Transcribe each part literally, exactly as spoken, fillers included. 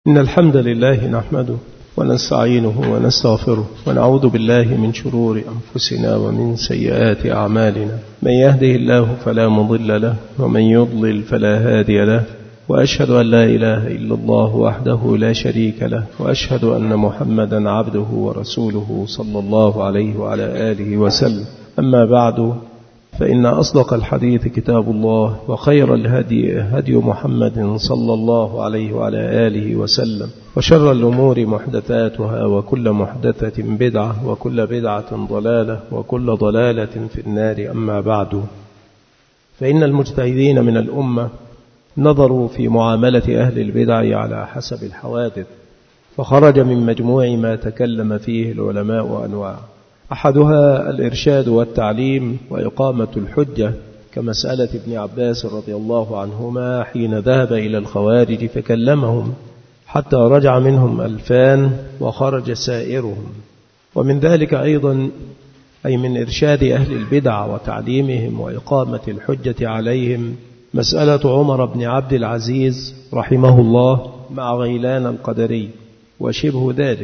إن الحمد لله نحمده ونستعينه ونستغفره ونعوذ بالله من شرور أنفسنا ومن سيئات أعمالنا. من يهده الله فلا مضل له ومن يضلل فلا هادي له، وأشهد أن لا إله إلا الله وحده لا شريك له، وأشهد أن محمدا عبده ورسوله صلى الله عليه وعلى آله وسلم. أما بعد، فإن أصدق الحديث كتاب الله، وخير الهدي هدي محمد صلى الله عليه وعلى آله وسلم، وشر الأمور محدثاتها، وكل محدثة بدعة، وكل بدعة ضلالة، وكل ضلالة في النار. أما بعد، فإن المجتهدين من الأمة نظروا في معاملة أهل البدع على حسب الحوادث، فخرج من مجموع ما تكلم فيه العلماء أنواع. أحدها الإرشاد والتعليم وإقامة الحجة، كمسألة ابن عباس رضي الله عنهما حين ذهب إلى الخوارج فكلمهم حتى رجع منهم ألفان وخرج سائرهم. ومن ذلك أيضا، أي من إرشاد أهل البدع وتعليمهم وإقامة الحجة عليهم، مسألة عمر بن عبد العزيز رحمه الله مع غيلان القدري وشبه ذلك.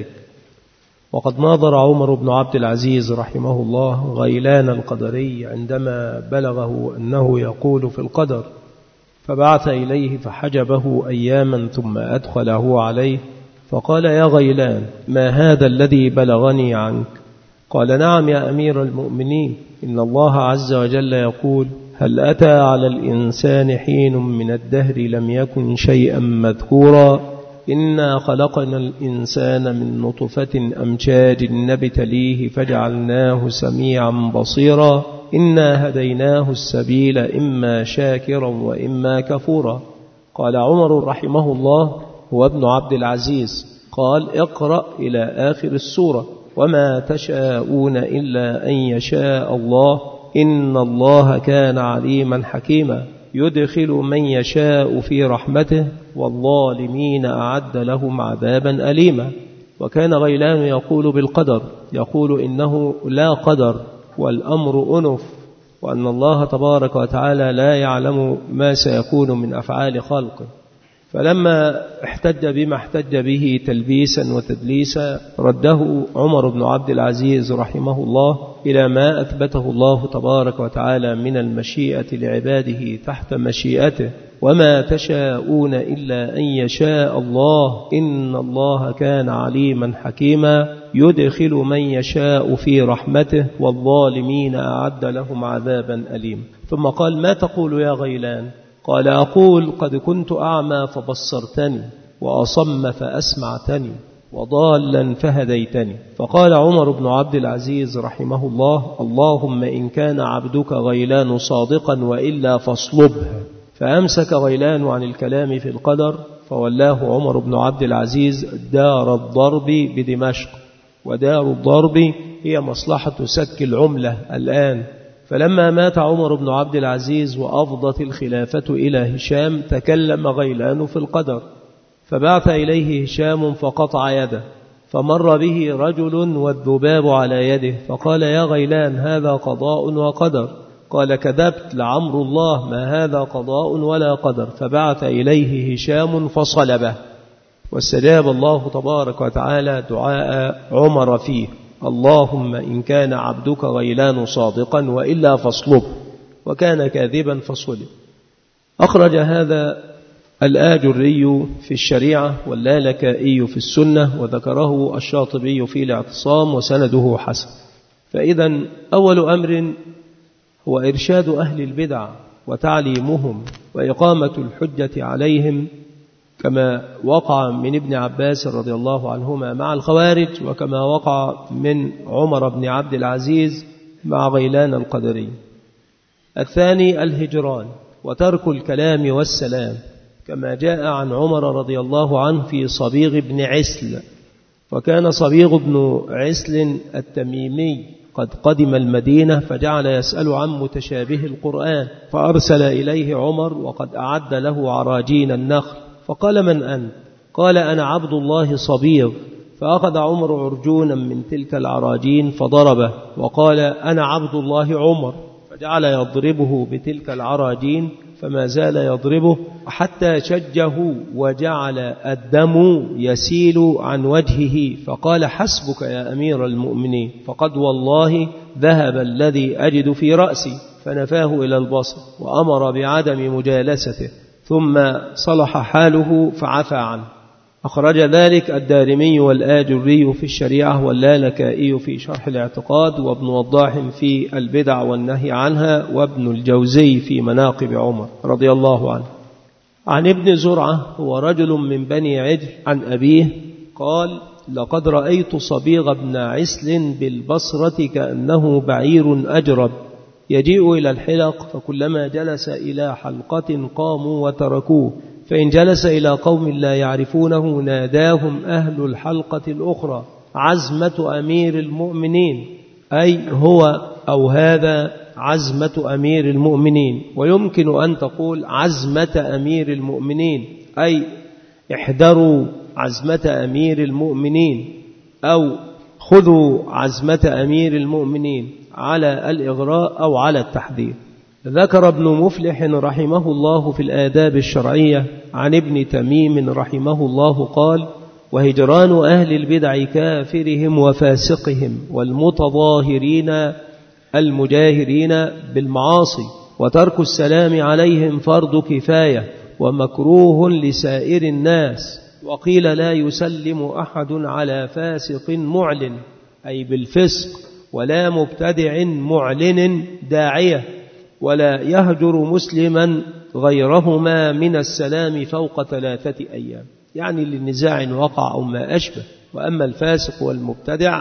وقد ناظر عمر بن عبد العزيز رحمه الله غيلان القدري عندما بلغه أنه يقول في القدر، فبعث إليه فحجبه أياما ثم أدخله عليه فقال: يا غيلان، ما هذا الذي بلغني عنك؟ قال: نعم يا أمير المؤمنين، إن الله عز وجل يقول: هل أتى على الإنسان حين من الدهر لم يكن شيئا مذكورا؟ إنا خلقنا الإنسان من نطفة أمشاج نبتليه فجعلناه سميعا بصيرا، إنا هديناه السبيل إما شاكرا وإما كفورا. قال عمر رحمه الله، هو ابن عبد العزيز، قال: اقرأ إلى آخر السورة: وما تشاءون إلا أن يشاء الله، إن الله كان عليما حكيما، يدخل من يشاء في رحمته، والظالمين أعد لهم عذابا أليما. وكان غيلان يقول بالقدر، يقول إنه لا قدر والأمر أنف، وأن الله تبارك وتعالى لا يعلم ما سيكون من أفعال خلقه. فلما احتج بما احتج به تلبيسا وتدليسا، رده عمر بن عبد العزيز رحمه الله إلى ما أثبته الله تبارك وتعالى من المشيئة لعباده تحت مشيئته: وما تشاءون إلا أن يشاء الله، إن الله كان عليما حكيما، يدخل من يشاء في رحمته، والظالمين أعد لهم عذابا أليما. ثم قال: ما تقول يا غيلان؟ قال: أقول: قد كنت أعمى فبصرتني، وأصم فأسمعتني، وضالا فهديتني. فقال عمر بن عبد العزيز رحمه الله: اللهم إن كان عبدك غيلان صادقا وإلا فاصلبه. فأمسك غيلان عن الكلام في القدر، فولاه عمر بن عبد العزيز دار الضرب بدمشق، ودار الضرب هي مصلحة سك العملة الآن. فلما مات عمر بن عبد العزيز وأفضت الخلافة إلى هشام، تكلم غيلان في القدر، فبعث إليه هشام فقطع يده، فمر به رجل والذباب على يده، فقال: يا غيلان، هذا قضاء وقدر. قال: كذبت، لعمر الله ما هذا قضاء ولا قدر. فبعث إليه هشام فصلبه، واستجاب الله تبارك وتعالى دعاء عمر فيه: اللهم إن كان عبدك غيلان صادقا وإلا فاصلبه، وكان كاذبا فصلب. أخرج هذا الآجري في الشريعة واللالكائي في السنة، وذكره الشاطبي في الاعتصام، وسنده حسن. فإذا أول أمر هو إرشاد أهل البدع وتعليمهم وإقامة الحجة عليهم، كما وقع من ابن عباس رضي الله عنهما مع الخوارج، وكما وقع من عمر بن عبد العزيز مع غيلان القدري. الثاني الهجران وترك الكلام والسلام، كما جاء عن عمر رضي الله عنه في صبيغ بن عسل. وكان صبيغ بن عسل التميمي قد قدم المدينة، فجعل يسأل عن متشابه القرآن، فأرسل إليه عمر وقد أعد له عراجين النخل، فقال: من أنت؟ قال: أنا عبد الله صبيغ. فأخذ عمر عرجونا من تلك العراجين فضربه، وقال: أنا عبد الله عمر. فجعل يضربه بتلك العراجين، فما زال يضربه حتى شجه وجعل الدم يسيل عن وجهه، فقال: حسبك يا أمير المؤمنين، فقد والله ذهب الذي أجد في رأسي، فنفاه إلى البصر وأمر بعدم مجالسته، ثم صلح حاله فعفى عنه. أخرج ذلك الدارمي والآجري في الشريعة واللالكائي في شرح الاعتقاد، وابن وضاح في البدع والنهي عنها، وابن الجوزي في مناقب عمر رضي الله عنه. عن ابن زرعة هو رجل من بني عجل عن أبيه قال: لقد رأيت صبيغ بن عسل بالبصرة كأنه بعير أجرب يجيء إلى الحلق، فكلما جلس إلى حلقة قاموا وتركوه، فإن جلس إلى قوم لا يعرفونه ناداهم أهل الحلقة الأخرى: عزمة أمير المؤمنين، أي هو أو هذا عزمة أمير المؤمنين. ويمكن أن تقول عزمة أمير المؤمنين، أي احذروا عزمة أمير المؤمنين، أو خذوا عزمة أمير المؤمنين على الإغراء أو على التحذير. ذكر ابن مفلح رحمه الله في الآداب الشرعية عن ابن تميم رحمه الله قال: وهجران أهل البدع كافرهم وفاسقهم والمتظاهرين المجاهرين بالمعاصي، وترك السلام عليهم فرض كفاية ومكروه لسائر الناس. وقيل لا يسلم أحد على فاسق معلن، أي بالفسق، ولا مبتدع معلن داعية، ولا يهجر مسلما غيرهما من السلام فوق ثلاثة أيام، يعني للنزاع وقع أو ما أشبه. وأما الفاسق والمبتدع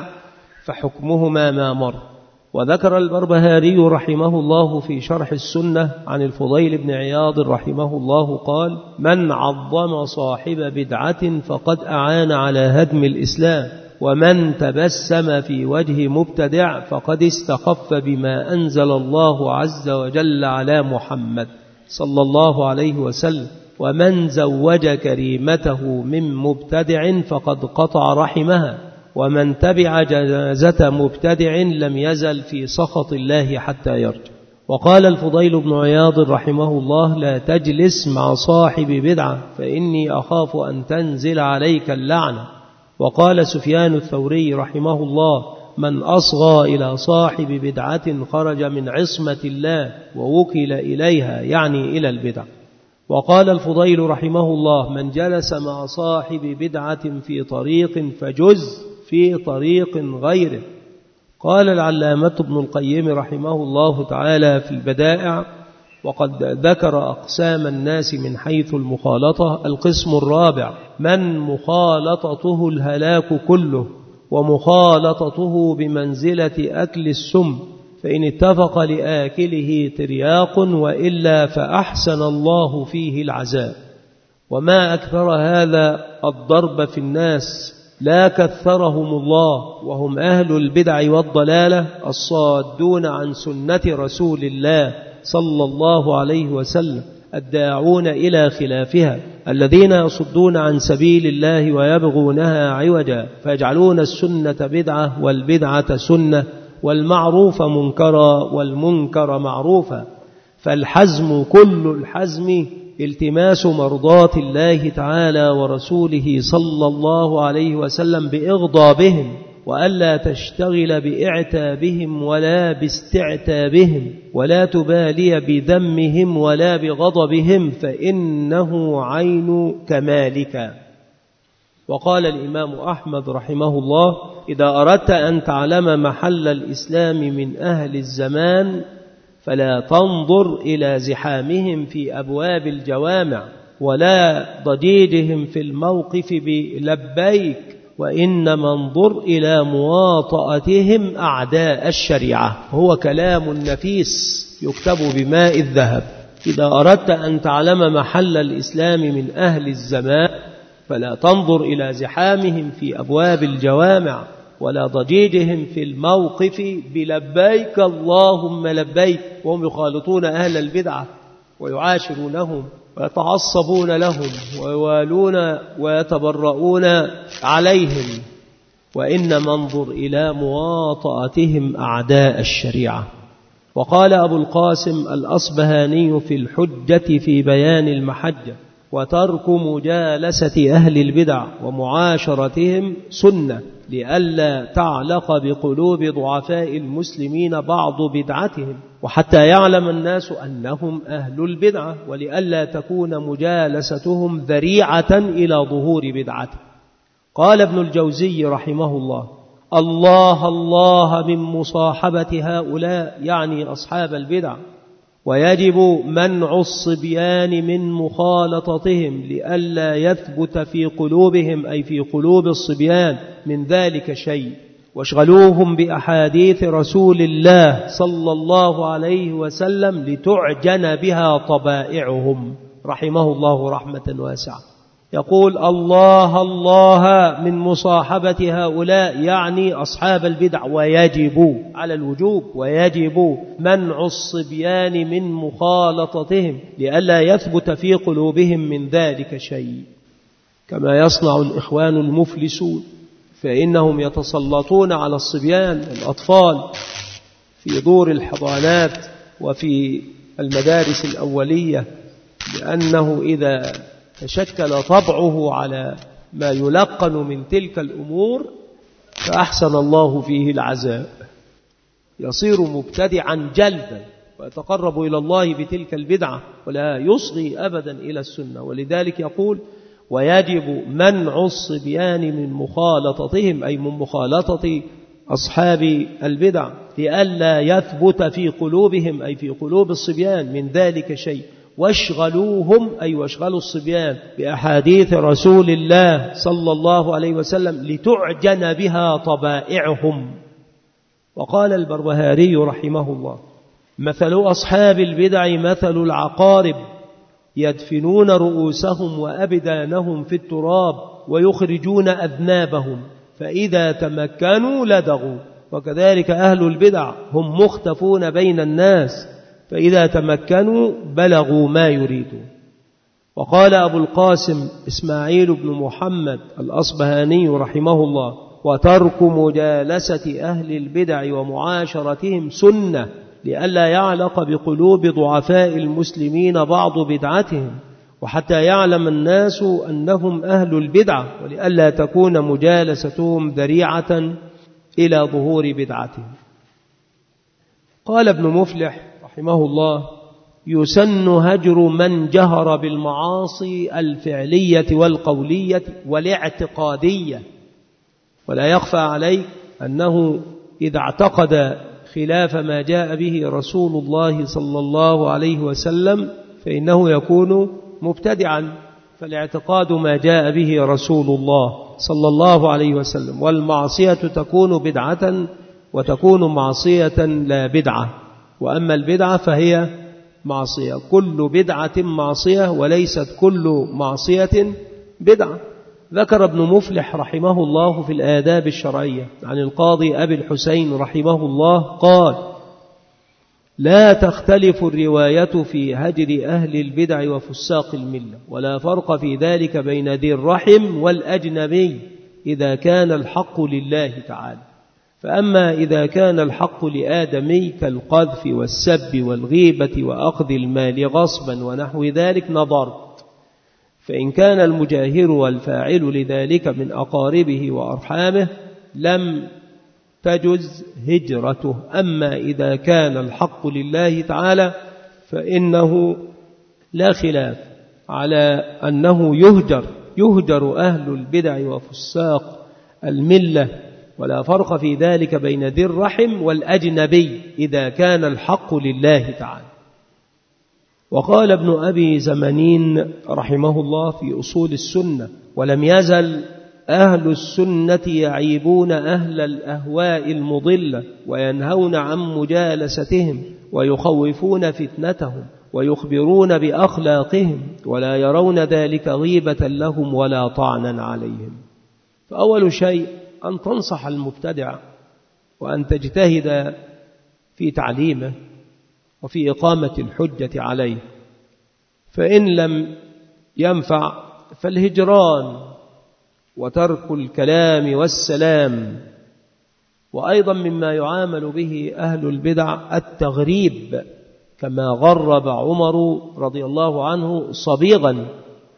فحكمهما ما مر. وذكر البربهاري رحمه الله في شرح السنة عن الفضيل بن عياض رحمه الله قال: من عظم صاحب بدعة فقد أعان على هدم الإسلام، ومن تبسم في وجه مبتدع فقد استخف بما أنزل الله عز وجل على محمد صلى الله عليه وسلم، ومن زوج كريمته من مبتدع فقد قطع رحمها، ومن تبع جنازة مبتدع لم يزل في سخط الله حتى يرجع. وقال الفضيل بن عياض رحمه الله: لا تجلس مع صاحب بدعة فإني أخاف أن تنزل عليك اللعنة. وقال سفيان الثوري رحمه الله: من أصغى إلى صاحب بدعة خرج من عصمة الله ووكل إليها، يعني إلى البدع. وقال الفضيل رحمه الله: من جلس مع صاحب بدعة في طريق فجز في طريق غيره. قال العلامة ابن القيم رحمه الله تعالى في البدائع: وقد ذكر أقسام الناس من حيث المخالطة. القسم الرابع: من مخالطته الهلاك كله، ومخالطته بمنزلة أكل السم، فإن اتفق لآكله ترياق وإلا فأحسن الله فيه العذاب. وما أكثر هذا الضرب في الناس، لا كثرهم الله، وهم أهل البدع والضلالة الصادون عن سنة رسول الله صلى الله عليه وسلم، الداعون إلى خلافها، الذين يصدون عن سبيل الله ويبغونها عوجا، فيجعلون السنة بدعة والبدعة سنة، والمعروف منكرا والمنكر معروفا. فالحزم كل الحزم التماس مرضات الله تعالى ورسوله صلى الله عليه وسلم بإغضابهم، وألا تشتغل بإعتابهم ولا باستعتابهم، ولا تبالي بذمهم ولا بغضبهم، فإنه عين كمالك. وقال الإمام أحمد رحمه الله: إذا أردت أن تعلم محل الإسلام من أهل الزمان فلا تنظر إلى زحامهم في أبواب الجوامع ولا ضجيجهم في الموقف بلبيك، وإنما انظر إلى مواطأتهم أعداء الشريعة. هو كلام نفيس يكتب بماء الذهب. إذا أردت أن تعلم محل الإسلام من أهل الزمان فلا تنظر إلى زحامهم في أبواب الجوامع ولا ضجيجهم في الموقف بلبيك اللهم لبيك، وهم يخالطون أهل البدعة ويعاشرونهم ويتعصبون لهم ويوالون ويتبرؤون عليهم، وإنما انظر إلى مواطأتهم أعداء الشريعة. وقال أبو القاسم الأصبهاني في الحجة في بيان المحجة: وترك مجالسة أهل البدع ومعاشرتهم سنة لئلا تعلق بقلوب ضعفاء المسلمين بعض بدعتهم، وحتى يعلم الناس أنهم أهل البدعة، ولئلا تكون مجالستهم ذريعة إلى ظهور بدعته. قال ابن الجوزي رحمه الله: الله الله من مصاحبة هؤلاء، يعني أصحاب البدع، ويجب منع الصبيان من مخالطتهم لئلا يثبت في قلوبهم، أي في قلوب الصبيان، من ذلك شيء، واشغلوهم بأحاديث رسول الله صلى الله عليه وسلم لتعجن بها طبائعهم، رحمه الله رحمة واسعة. يقول: الله الله من مصاحبة هؤلاء، يعني أصحاب البدع، ويجب على الوجوب، ويجب منع الصبيان من مخالطتهم لئلا يثبت في قلوبهم من ذلك شيء، كما يصنع الإخوان المفلسون، فإنهم يتسلطون على الصبيان الأطفال في دور الحضانات وفي المدارس الأولية، لأنه إذا تشكل طبعه على ما يلقن من تلك الأمور فأحسن الله فيه العزاء، يصير مبتدعا جلدا ويتقرب إلى الله بتلك البدعة ولا يصغي أبدا إلى السنة. ولذلك يقول: ويجب منع الصبيان من مخالطتهم، أي من مخالطة أصحاب البدع، لئلا يثبت في قلوبهم، أي في قلوب الصبيان، من ذلك شيء، واشغلوهم، أي واشغلوا الصبيان بأحاديث رسول الله صلى الله عليه وسلم لتعجن بها طبائعهم. وقال البربهاري رحمه الله: مثل أصحاب البدع مثل العقارب يدفنون رؤوسهم وأبدانهم في التراب ويخرجون أذنابهم، فإذا تمكنوا لدغوا. وكذلك أهل البدع هم مختفون بين الناس، فإذا تمكنوا بلغوا ما يريدون. وقال أبو القاسم إسماعيل بن محمد الأصبهاني رحمه الله: وترك مجالسة أهل البدع ومعاشرتهم سنة لئلا يعلق بقلوب ضعفاء المسلمين بعض بدعتهم، وحتى يعلم الناس أنهم أهل البدعة، ولئلا تكون مجالستهم ذريعة إلى ظهور بدعتهم. قال ابن مفلح رحمه الله: يسن هجر من جهر بالمعاصي الفعلية والقولية والاعتقادية. ولا يخفى عليك أنه إذا اعتقد خلاف ما جاء به رسول الله صلى الله عليه وسلم فإنه يكون مبتدعا، فالاعتقاد ما جاء به رسول الله صلى الله عليه وسلم، والمعصية تكون بدعة وتكون معصية لا بدعة. وأما البدعة فهي معصية، كل بدعة معصية وليست كل معصية بدعة. ذكر ابن مفلح رحمه الله في الآداب الشرعية عن القاضي أبي الحسين رحمه الله قال: لا تختلف الرواية في هجر أهل البدع وفساق الملة، ولا فرق في ذلك بين ذي الرحم والأجنبي إذا كان الحق لله تعالى. فأما إذا كان الحق لآدمي كالقذف والسب والغيبة وأخذ المال غصبا ونحو ذلك نظرت، فإن كان المجاهر والفاعل لذلك من أقاربه وأرحامه لم تجز هجرته. أما إذا كان الحق لله تعالى فإنه لا خلاف على أنه يهجر يهجر أهل البدع وفساق الملة، ولا فرق في ذلك بين ذي الرحم والأجنبي إذا كان الحق لله تعالى. وقال ابن أبي زمنين رحمه الله في أصول السنة: ولم يزل أهل السنة يعيبون أهل الأهواء المضلة وينهون عن مجالستهم ويخوفون فتنتهم ويخبرون بأخلاقهم، ولا يرون ذلك غيبة لهم ولا طعنا عليهم. فأول شيء أن تنصح المبتدع وأن تجتهد في تعليمه وفي إقامة الحجة عليه، فإن لم ينفع فالهجران وترك الكلام والسلام وأيضا مما يعامل به أهل البدع التغريب، كما غرب عمر رضي الله عنه صبيغا.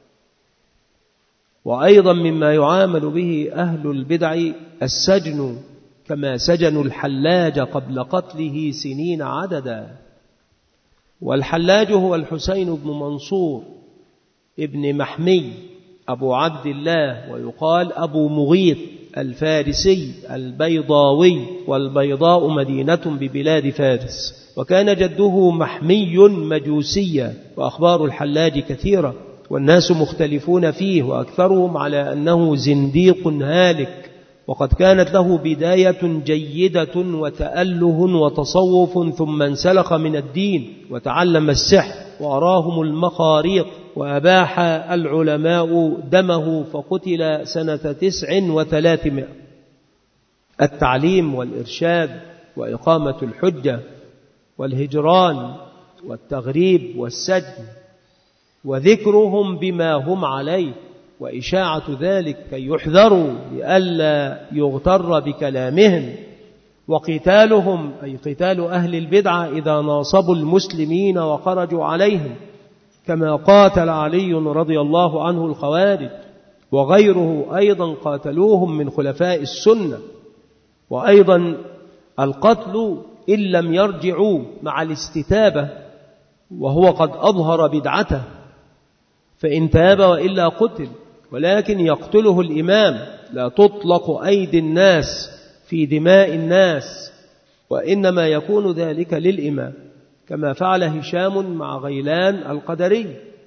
وأيضا مما يعامل به أهل البدع السجن، كما سجنوا الحلاج قبل قتله سنين عددا. والحلاج هو الحسين بن منصور ابن محمي أبو عبد الله، ويقال أبو مغيث الفارسي البيضاوي، والبيضاء مدينة ببلاد فارس. وكان جده محمي مجوسيا، وأخبار الحلاج كثيرة والناس مختلفون فيه، وأكثرهم على أنه زنديق هالك. وقد كانت له بداية جيدة وتأله وتصوف، ثم انسلخ من الدين وتعلم السحر وأراهم المخاريق، وأباح العلماء دمه فقتل سنة تسع وثلاثمائة. التعليم والإرشاد وإقامة الحجة والهجران والتغريب والسجن، وذكرهم بما هم عليه، وإشاعة ذلك كي يحذروا لئلا يغتر بكلامهم، وقتالهم أي قتال أهل البدعة إذا ناصبوا المسلمين وخرجوا عليهم، كما قاتل علي رضي الله عنه الخوارج، وغيره أيضا قاتلوهم من خلفاء السنة. وأيضا القتل إن لم يرجعوا مع الاستتابة، وهو قد أظهر بدعته، فإن تاب وإلا قتل، ولكن يقتله الإمام. لا تطلق أيدي الناس في دماء الناس، وإنما يكون ذلك للإمام، كما فعل هشام مع غيلان القدري.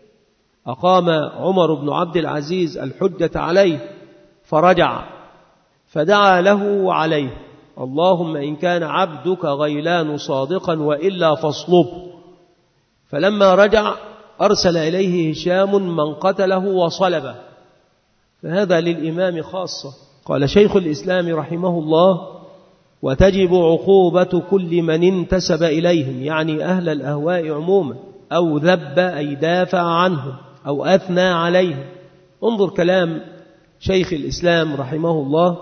أقام عمر بن عبد العزيز الحجة عليه فرجع، فدعا له وعليه: اللهم إن كان عبدك غيلان صادقا وإلا فاصلبه. فلما رجع أرسل إليه هشام من قتله وصلبه، فهذا للإمام خاصة. قال شيخ الإسلام رحمه الله: وتجب عقوبة كل من انتسب إليهم، يعني أهل الأهواء عموما، أو ذب أي دافع عنهم أو أثنى عليهم. انظر كلام شيخ الإسلام رحمه الله: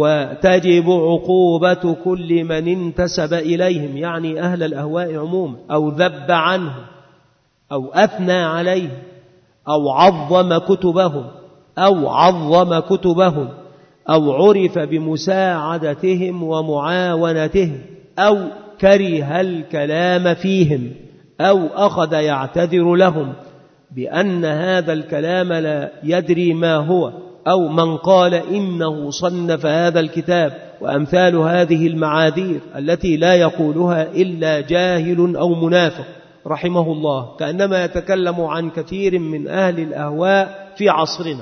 وتجب عقوبة كل من انتسب إليهم، يعني أهل الأهواء عموما، أو ذب عنهم أو أثنى عليهم أو عظم كتبهم أو عظم كتبهم أو عرف بمساعدتهم ومعاونتهم أو كره الكلام فيهم أو أخذ يعتذر لهم بأن هذا الكلام لا يدري ما هو، أو من قال إنه صنف هذا الكتاب، وأمثال هذه المعاذير التي لا يقولها إلا جاهل أو منافق رحمه الله، كأنما يتكلم عن كثير من أهل الأهواء في عصرنا.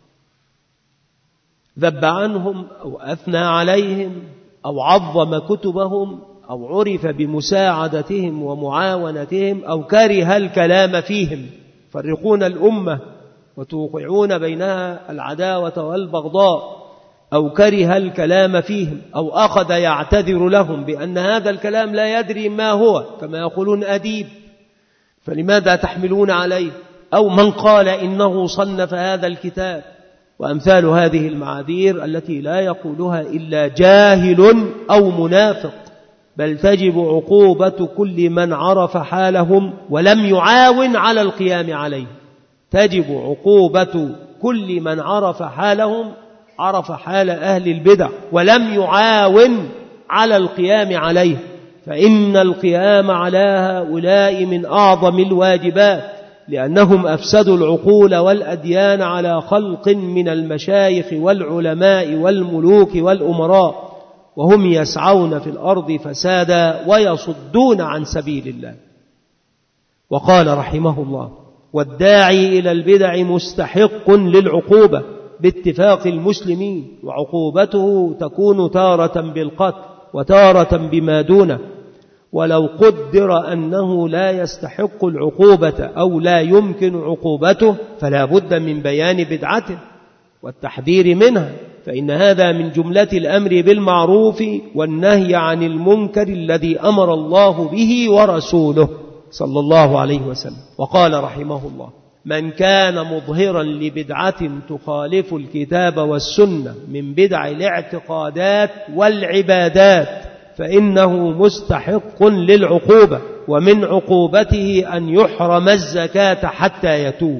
ذب عنهم أو أثنى عليهم أو عظم كتبهم أو عرف بمساعدتهم ومعاونتهم أو كره الكلام فيهم، فرقون الأمة وتوقعون بينها العداوة والبغضاء، أو كره الكلام فيهم أو أخذ يعتذر لهم بأن هذا الكلام لا يدري ما هو، كما يقولون أديب فلماذا تحملون عليه، أو من قال إنه صنف هذا الكتاب، وأمثال هذه المعاذير التي لا يقولها إلا جاهل أو منافق. بل تجب عقوبة كل من عرف حالهم ولم يعاون على القيام عليه. تجب عقوبة كل من عرف حالهم، عرف حال أهل البدع ولم يعاون على القيام عليه، فإن القيام على هؤلاء من أعظم الواجبات، لأنهم أفسدوا العقول والأديان على خلق من المشايخ والعلماء والملوك والأمراء، وهم يسعون في الأرض فسادا ويصدون عن سبيل الله. وقال رحمه الله: والداعي إلى البدع مستحق للعقوبة باتفاق المسلمين، وعقوبته تكون تارة بالقتل وتارة بما دونه، ولو قدر أنه لا يستحق العقوبة أو لا يمكن عقوبته فلا بد من بيان بدعته والتحذير منها، فإن هذا من جملة الأمر بالمعروف والنهي عن المنكر الذي أمر الله به ورسوله صلى الله عليه وسلم. وقال رحمه الله: من كان مظهرا لبدعة تخالف الكتاب والسنة من بدع الاعتقادات والعبادات فإنه مستحق للعقوبة، ومن عقوبته أن يحرم الزكاة حتى يتوب.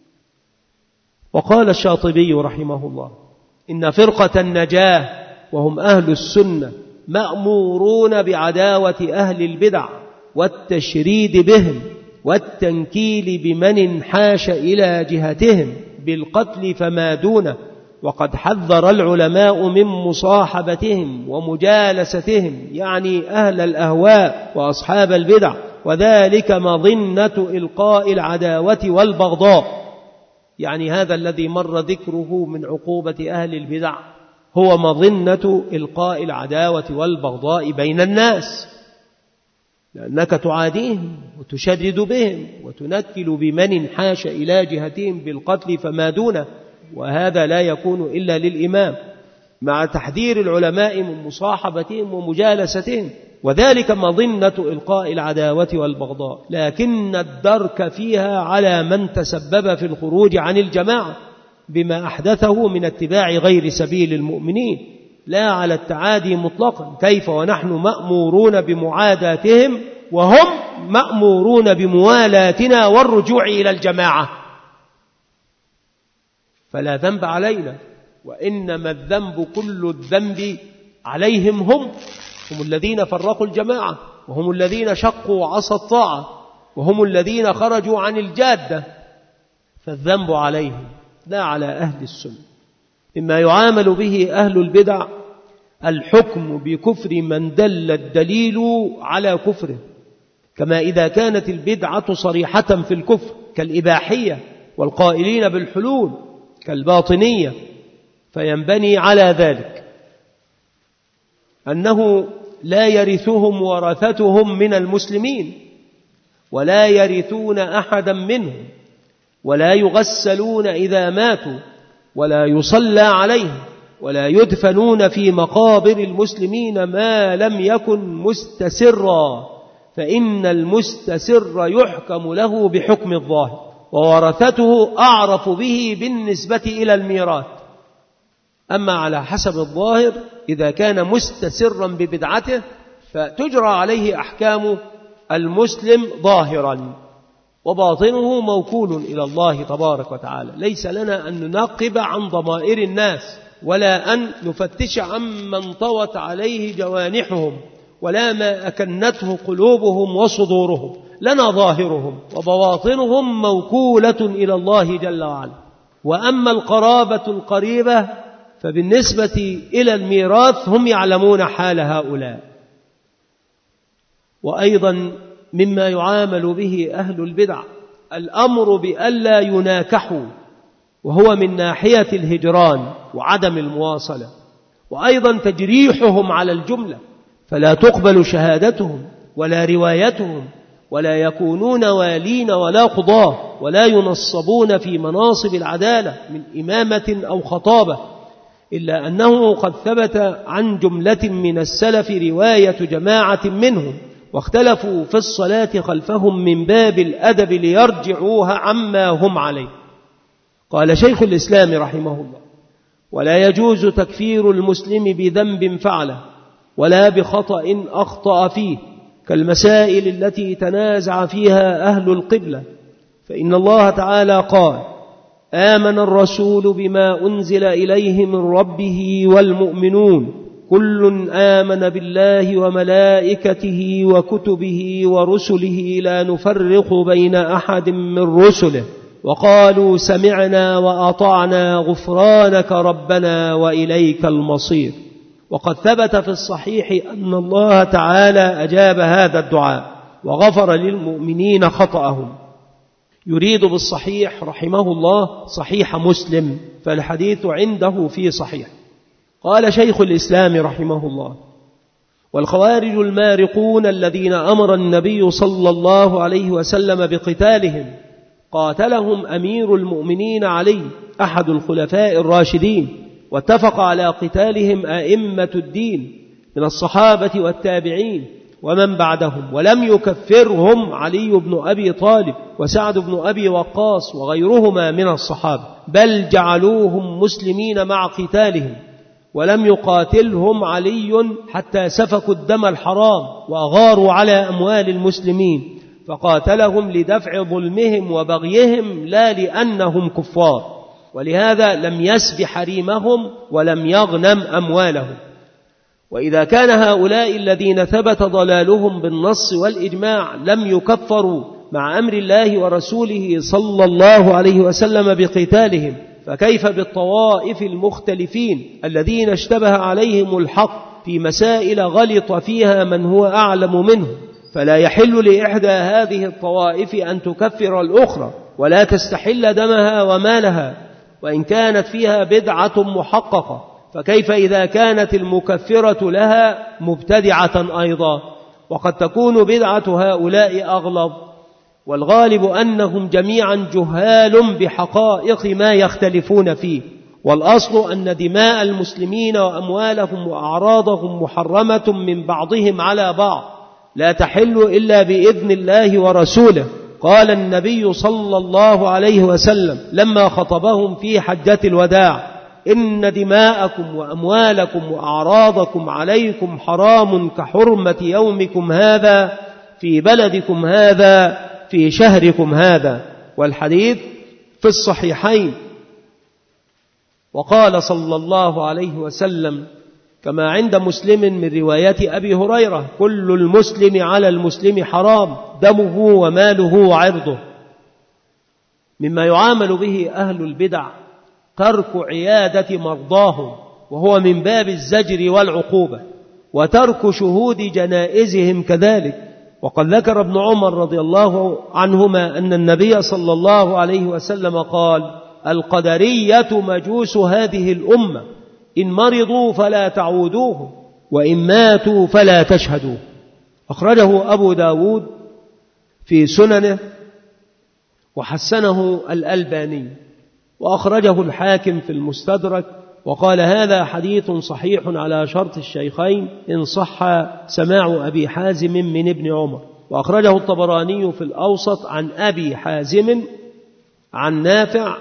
وقال الشاطبي رحمه الله: إن فرقة النجاة وهم أهل السنة مأمورون بعداوة أهل البدع والتشريد بهم والتنكيل بمن انحاش إلى جهتهم بالقتل فما دونه. وقد حذر العلماء من مصاحبتهم ومجالستهم، يعني أهل الأهواء وأصحاب البدع، وذلك مظنة إلقاء العداوة والبغضاء. يعني هذا الذي مر ذكره من عقوبة أهل البدع هو مظنة إلقاء العداوة والبغضاء بين الناس، لأنك تعاديهم وتشدد بهم وتنكل بمن انحاش إلى جهتهم بالقتل فما دونه، وهذا لا يكون إلا للإمام، مع تحذير العلماء من مصاحبتهم ومجالستهم، وذلك مظنة إلقاء العداوة والبغضاء. لكن الدرك فيها على من تسبب في الخروج عن الجماعة بما أحدثه من اتباع غير سبيل المؤمنين، لا على التعادي مطلقا. كيف ونحن مأمورون بمعاداتهم وهم مأمورون بموالاتنا والرجوع إلى الجماعة؟ فلا ذنب علينا، وإنما الذنب كل الذنب عليهم. هم هم الذين فرقوا الجماعة، وهم الذين شقوا عصا الطاعة، وهم الذين خرجوا عن الجادة، فالذنب عليهم لا على أهل السنة. مما يعامل به أهل البدع الحكم بكفر من دل الدليل على كفره، كما إذا كانت البدعة صريحة في الكفر كالإباحية والقائلين بالحلول كالباطنية، فينبني على ذلك أنه لا يرثهم ورثتهم من المسلمين، ولا يرثون أحدا منهم، ولا يغسلون إذا ماتوا، ولا يصلى عليهم، ولا يدفنون في مقابر المسلمين ما لم يكن مستسرا، فإن المستسر يحكم له بحكم الظاهر، وورثته أعرف به بالنسبة إلى الميراث. أما على حسب الظاهر إذا كان مستسرا ببدعته فتجرى عليه أحكام المسلم ظاهرا، وباطنه موكول إلى الله تبارك وتعالى. ليس لنا أن ننقب عن ضمائر الناس، ولا أن نفتش عمن طوت عليه جوانحهم، ولا ما أكنته قلوبهم وصدورهم. لنا ظاهرهم، وبواطنهم موكولة إلى الله جل وعلا. وأما القرابة القريبة فبالنسبة إلى الميراث هم يعلمون حال هؤلاء. وأيضا مما يعامل به أهل البدع الأمر بألا يناكحوا، وهو من ناحية الهجران وعدم المواصلة، وأيضا تجريحهم على الجملة، فلا تقبل شهادتهم ولا روايتهم، ولا يكونون والين ولا قضاة، ولا ينصبون في مناصب العدالة من إمامة أو خطابة، إلا أنه قد ثبت عن جملة من السلف رواية جماعة منهم، واختلفوا في الصلاة خلفهم من باب الأدب ليرجعوها عما هم عليه. قال شيخ الإسلام رحمه الله: ولا يجوز تكفير المسلم بذنب فعله ولا بخطأ أخطأ فيه، كالمسائل التي تنازع فيها أهل القبلة، فإن الله تعالى قال: آمن الرسول بما أنزل إليه من ربه والمؤمنون كل آمن بالله وملائكته وكتبه ورسله لا نفرق بين أحد من رسله وقالوا سمعنا وأطعنا غفرانك ربنا وإليك المصير. وقد ثبت في الصحيح أن الله تعالى أجاب هذا الدعاء وغفر للمؤمنين خطأهم. يريد بالصحيح رحمه الله صحيح مسلم، فالحديث عنده في صحيح. قال شيخ الإسلام رحمه الله: والخوارج المارقون الذين أمر النبي صلى الله عليه وسلم بقتالهم قاتلهم أمير المؤمنين علي أحد الخلفاء الراشدين، واتفق على قتالهم أئمة الدين من الصحابة والتابعين ومن بعدهم، ولم يكفرهم علي بن أبي طالب وسعد بن أبي وقاص وغيرهما من الصحابة، بل جعلوهم مسلمين مع قتالهم، ولم يقاتلهم علي حتى سفكوا الدم الحرام وأغاروا على أموال المسلمين، فقاتلهم لدفع ظلمهم وبغيهم لا لأنهم كفار، ولهذا لم يسب حريمهم ولم يغنم أموالهم. وإذا كان هؤلاء الذين ثبت ضلالهم بالنص والإجماع لم يكفروا مع أمر الله ورسوله صلى الله عليه وسلم بقتالهم، فكيف بالطوائف المختلفين الذين اشتبه عليهم الحق في مسائل غلط فيها من هو أعلم منه؟ فلا يحل لإحدى هذه الطوائف أن تكفر الأخرى ولا تستحل دمها ومالها وإن كانت فيها بدعة محققة، فكيف إذا كانت المكفرة لها مبتدعة أيضا؟ وقد تكون بدعة هؤلاء أغلظ، والغالب أنهم جميعا جهال بحقائق ما يختلفون فيه، والأصل أن دماء المسلمين وأموالهم وأعراضهم محرمة من بعضهم على بعض لا تحل إلا بإذن الله ورسوله. قال النبي صلى الله عليه وسلم لما خطبهم في حجة الوداع: إن دماءكم وأموالكم وأعراضكم عليكم حرام كحرمة يومكم هذا في بلدكم هذا في شهركم هذا، والحديث في الصحيحين. وقال صلى الله عليه وسلم كما عند مسلم من رواية أبي هريرة: كل المسلم على المسلم حرام دمه وماله وعرضه. مما يعامل به أهل البدع ترك عيادة مرضاهم، وهو من باب الزجر والعقوبة، وترك شهود جنائزهم كذلك. وقد ذكر ابن عمر رضي الله عنهما أن النبي صلى الله عليه وسلم قال: القدرية مجوس هذه الأمة، إن مرضوا فلا تعودوه وإن ماتوا فلا تشهدوه. أخرجه أبو داود في سننه وحسنه الألباني، وأخرجه الحاكم في المستدرك وقال: هذا حديث صحيح على شرط الشيخين إن صح سماع أبي حازم من ابن عمر. وأخرجه الطبراني في الأوسط عن أبي حازم عن نافع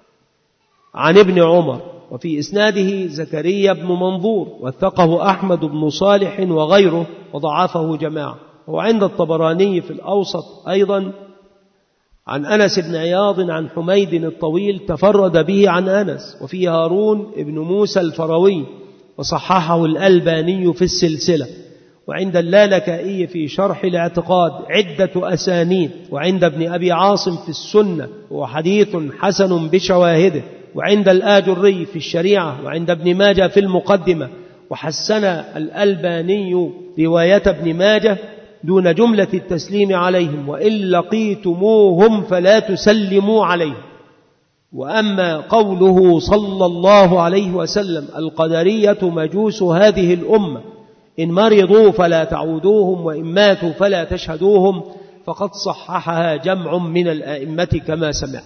عن ابن عمر، وفي إسناده زكريا بن منظور، وثقه أحمد بن صالح وغيره وضعفه جماعة. وعند الطبراني في الأوسط أيضا عن أنس بن عياض عن حميد الطويل تفرد به عن أنس، وفي هارون بن موسى الفروي، وصححه الألباني في السلسلة. وعند اللالكائي في شرح الاعتقاد عدة أسانيد، وعند ابن أبي عاصم في السنة وهو حديث حسن بشواهده، وعند الآجري في الشريعة، وعند ابن ماجه في المقدمة. وحسن الألباني رواية ابن ماجه دون جملة التسليم عليهم: وإن لقيتموهم فلا تسلموا عليهم. وأما قوله صلى الله عليه وسلم: القدرية مجوس هذه الأمة، إن مرضوا فلا تعودوهم وإن ماتوا فلا تشهدوهم، فقد صححها جمع من الآئمة كما سمعت.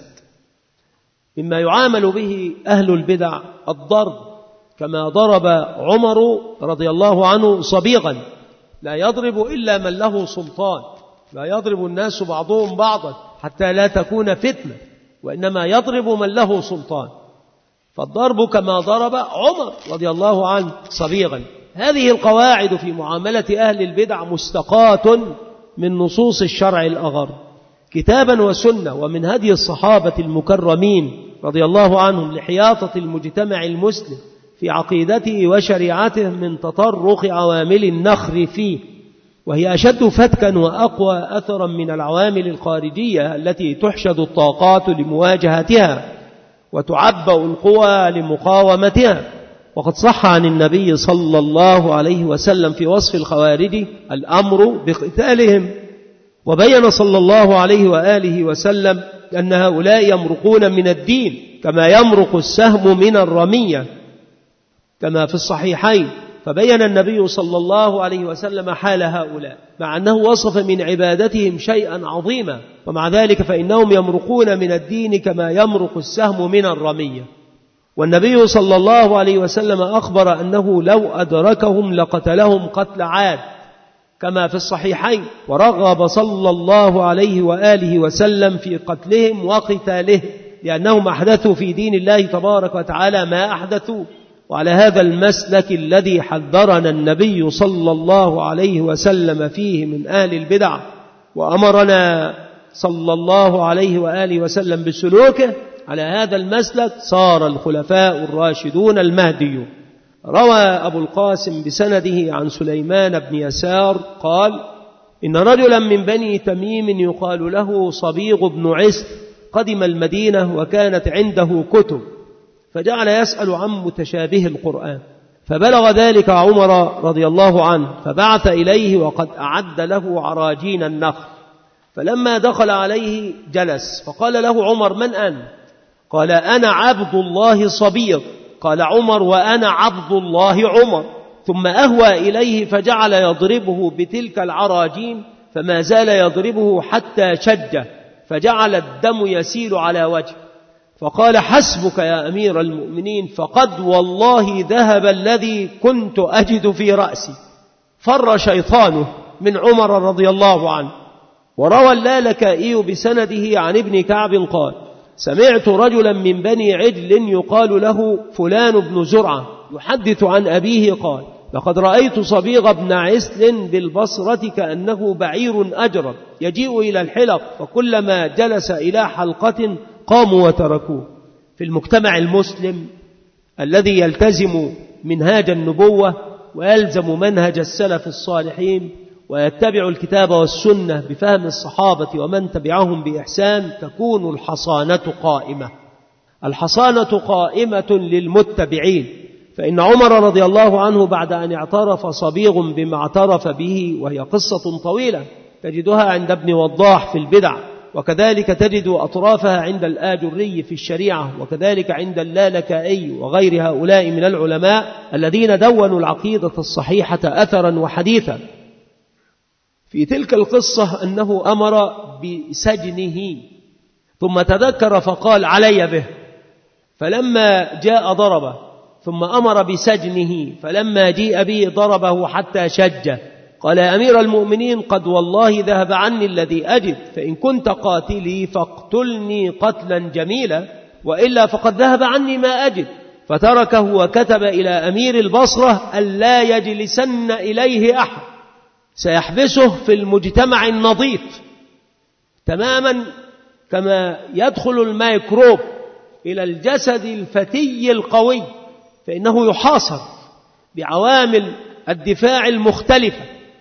مما يعامل به أهل البدع الضرب، كما ضرب عمر رضي الله عنه صبيغا: لا يضرب إلا من له سلطان، لا يضرب الناس بعضهم بعضا حتى لا تكون فتنة، وإنما يضرب من له سلطان. فالضرب كما ضرب عمر رضي الله عنه صبيغا. هذه القواعد في معاملة أهل البدع مستقاة من نصوص الشرع الأغر كتابا وسنة، ومن هدي الصحابة المكرمين رضي الله عنهم لحياطة المجتمع المسلم في عقيدته وشريعته من تطرق عوامل النخر فيه، وهي أشد فتكا وأقوى أثرا من العوامل الخارجية التي تحشد الطاقات لمواجهتها وتعبأ القوى لمقاومتها. وقد صح عن النبي صلى الله عليه وسلم في وصف الخوارج الأمر بقتالهم، وبين صلى الله عليه وآله وسلم أن هؤلاء يمرقون من الدين كما يمرق السهم من الرمية كما في الصحيحين. فبين النبي صلى الله عليه وسلم حال هؤلاء، مع أنه وصف من عبادتهم شيئا عظيما، ومع ذلك فإنهم يمرقون من الدين كما يمرق السهم من الرمية. والنبي صلى الله عليه وسلم أخبر أنه لو أدركهم لقتلهم قتل عاد، كما في الصحيحين، ورغب صلى الله عليه وآله وسلم في قتلهم وقتالهم، لأنهم أحدثوا في دين الله تبارك وتعالى ما أحدثوا. وعلى هذا المسلك الذي حذرنا النبي صلى الله عليه وسلم فيه من أهل البدع، وأمرنا صلى الله عليه وآله وسلم بسلوكه، على هذا المسلك صار الخلفاء الراشدون المهديون. روى أبو القاسم بسنده عن سليمان بن يسار قال: إن رجلا من بني تميم يقال له صبيغ بن عسر قدم المدينة وكانت عنده كتب، فجعل يسأل عن متشابه القرآن، فبلغ ذلك عمر رضي الله عنه، فبعث إليه وقد أعد له عراجين النخل. فلما دخل عليه جلس، فقال له عمر: من أنت؟ قال: أنا عبد الله صبيغ. قال عمر: وأنا عبد الله عمر. ثم أهوى إليه فجعل يضربه بتلك العراجين، فما زال يضربه حتى شجه، فجعل الدم يسيل على وجهه، فقال: حسبك يا أمير المؤمنين، فقد والله ذهب الذي كنت أجد في رأسي. فر شيطانه من عمر رضي الله عنه. وروى اللالكائي بسنده عن ابن كعب قال: سمعت رجلا من بني عجل يقال له فلان بن زرعة يحدث عن أبيه قال: لقد رأيت صبيغ بن عسل بالبصرة كأنه بعير أجرب يجيء إلى الحلق، فكلما جلس إلى حلقة قاموا وتركوه. في المجتمع المسلم الذي يلتزم منهاج النبوة ويلزم منهج السلف الصالحين ويتبع الكتاب والسنة بفهم الصحابة ومن تبعهم بإحسان، تكون الحصانة قائمة. الحصانة قائمة للمتبعين. فإن عمر رضي الله عنه بعد أن اعترف صبيغ بما اعترف به، وهي قصة طويلة تجدها عند ابن وضاح في البدع، وكذلك تجد أطرافها عند الآجري في الشريعة، وكذلك عند اللالكائي وغير هؤلاء من العلماء الذين دونوا العقيدة الصحيحة أثرا وحديثا. في تلك القصة أنه أمر بسجنه، ثم تذكر فقال: علي به. فلما جاء ضربه، ثم أمر بسجنه، فلما جيء به ضربه حتى شجه. قال: يا أمير المؤمنين، قد والله ذهب عني الذي أجد، فإن كنت قاتلي فاقتلني قتلا جميلا، وإلا فقد ذهب عني ما أجد. فتركه وكتب إلى أمير البصرة ألا يجلسن إليه أحد، سيحبسه في المجتمع النظيف تماما كما يدخل الميكروب إلى الجسد الفتي القوي، فإنه يحاصر بعوامل الدفاع المختلفة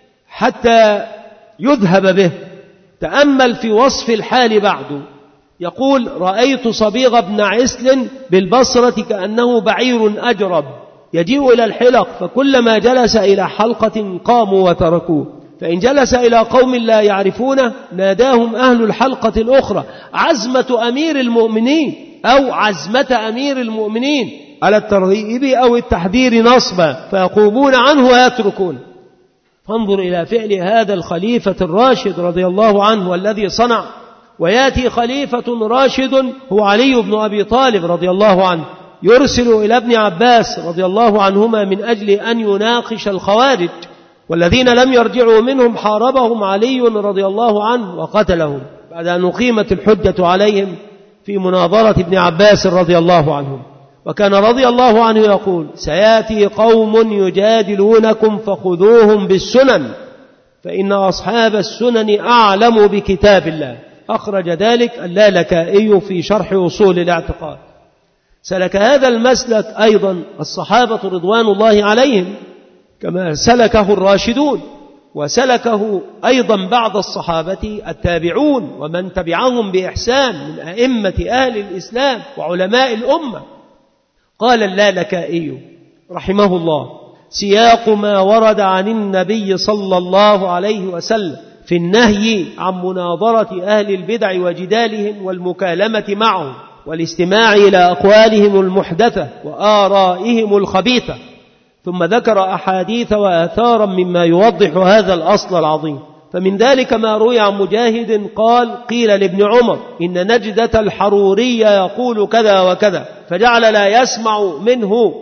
حتى يذهب به. تأمل في وصف الحال بعده، يقول: رأيت صبيغ بن عسل بالبصرة كأنه بعير أجرب يجيء إلى الحلق، فكلما جلس إلى حلقة قاموا وتركوه، فإن جلس إلى قوم لا يعرفونه ناداهم أهل الحلقة الأخرى: عزمة أمير المؤمنين، أو عزمة أمير المؤمنين، على الترغيب أو التحذير نصبا، فيقومون عنه ويتركون. فانظر إلى فعل هذا الخليفة الراشد رضي الله عنه والذي صنع. ويأتي خليفة راشد هو علي بن أبي طالب رضي الله عنه، يرسل إلى ابن عباس رضي الله عنهما من أجل أن يناقش الخوارج، والذين لم يرجعوا منهم حاربهم علي رضي الله عنه وقتلهم بعد أن أقيمت الحجة عليهم في مناظرة ابن عباس رضي الله عنهم. وكان رضي الله عنه يقول: سيأتي قوم يجادلونكم فخذوهم بالسنن، فإن أصحاب السنن أعلم بكتاب الله. أخرج ذلك اللالكائي في شرح أصول الاعتقاد. سلك هذا المسلك أيضا الصحابة رضوان الله عليهم كما سلكه الراشدون، وسلكه أيضا بعض الصحابة التابعون ومن تبعهم بإحسان من أئمة أهل الإسلام وعلماء الأمة. قال اللالكائي رحمه الله: سياق ما ورد عن النبي صلى الله عليه وسلم في النهي عن مناظرة أهل البدع وجدالهم والمكالمة معهم والاستماع إلى أقوالهم المحدثة وآرائهم الخبيثة، ثم ذكر أحاديث وآثارا مما يوضح هذا الأصل العظيم. فمن ذلك ما روي عن مجاهد قال: قيل لابن عمر إن نجدة الحروري يقول كذا وكذا، فجعل لا يسمع منه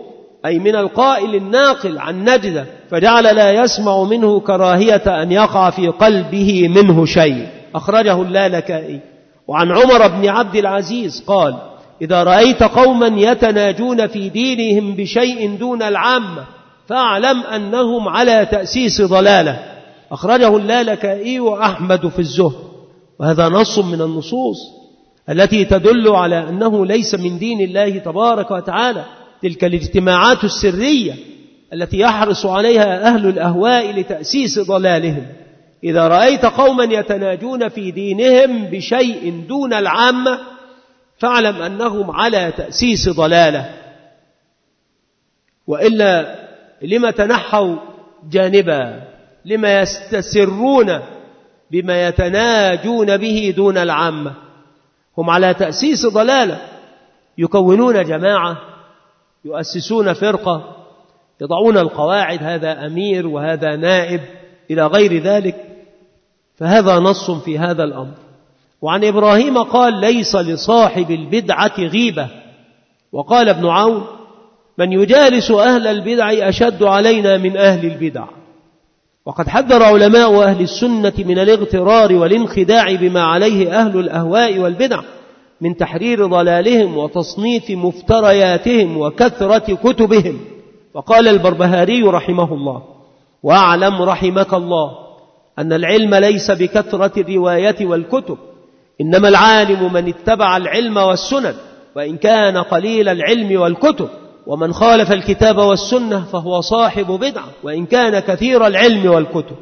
أي من القائل الناقل عن نجدة، فجعل لا يسمع منه كراهية أن يقع في قلبه منه شيء. أخرجه اللالكائي. وعن عمر بن عبد العزيز قال: إذا رأيت قوما يتناجون في دينهم بشيء دون العامة فاعلم أنهم على تأسيس ضلالة. أخرجه اللالكائي وأحمد في الزهد. وهذا نص من النصوص التي تدل على أنه ليس من دين الله تبارك وتعالى تلك الاجتماعات السرية التي يحرص عليها أهل الأهواء لتأسيس ضلالهم. إذا رأيت قوما يتناجون في دينهم بشيء دون العامة فاعلم أنهم على تأسيس ضلالة. وإلا لما تنحوا جانبا؟ لما يستسرون بما يتناجون به دون العامة؟ هم على تأسيس ضلالة، يكونون جماعة، يؤسسون فرقة، يضعون القواعد، هذا أمير وهذا نائب إلى غير ذلك. فهذا نص في هذا الأمر. وعن إبراهيم قال: ليس لصاحب البدعة غيبة. وقال ابن عون: من يجالس أهل البدع أشد علينا من أهل البدع. وقد حذر علماء أهل السنة من الاغترار والانخداع بما عليه أهل الأهواء والبدع من تحرير ضلالهم وتصنيف مفترياتهم وكثرة كتبهم. وقال البربهاري رحمه الله: واعلم رحمك الله أن العلم ليس بكثرة الرواية والكتب، إنما العالم من اتبع العلم والسنن، وإن كان قليل العلم والكتب. ومن خالف الكتاب والسنة فهو صاحب بدعة، وإن كان كثير العلم والكتب.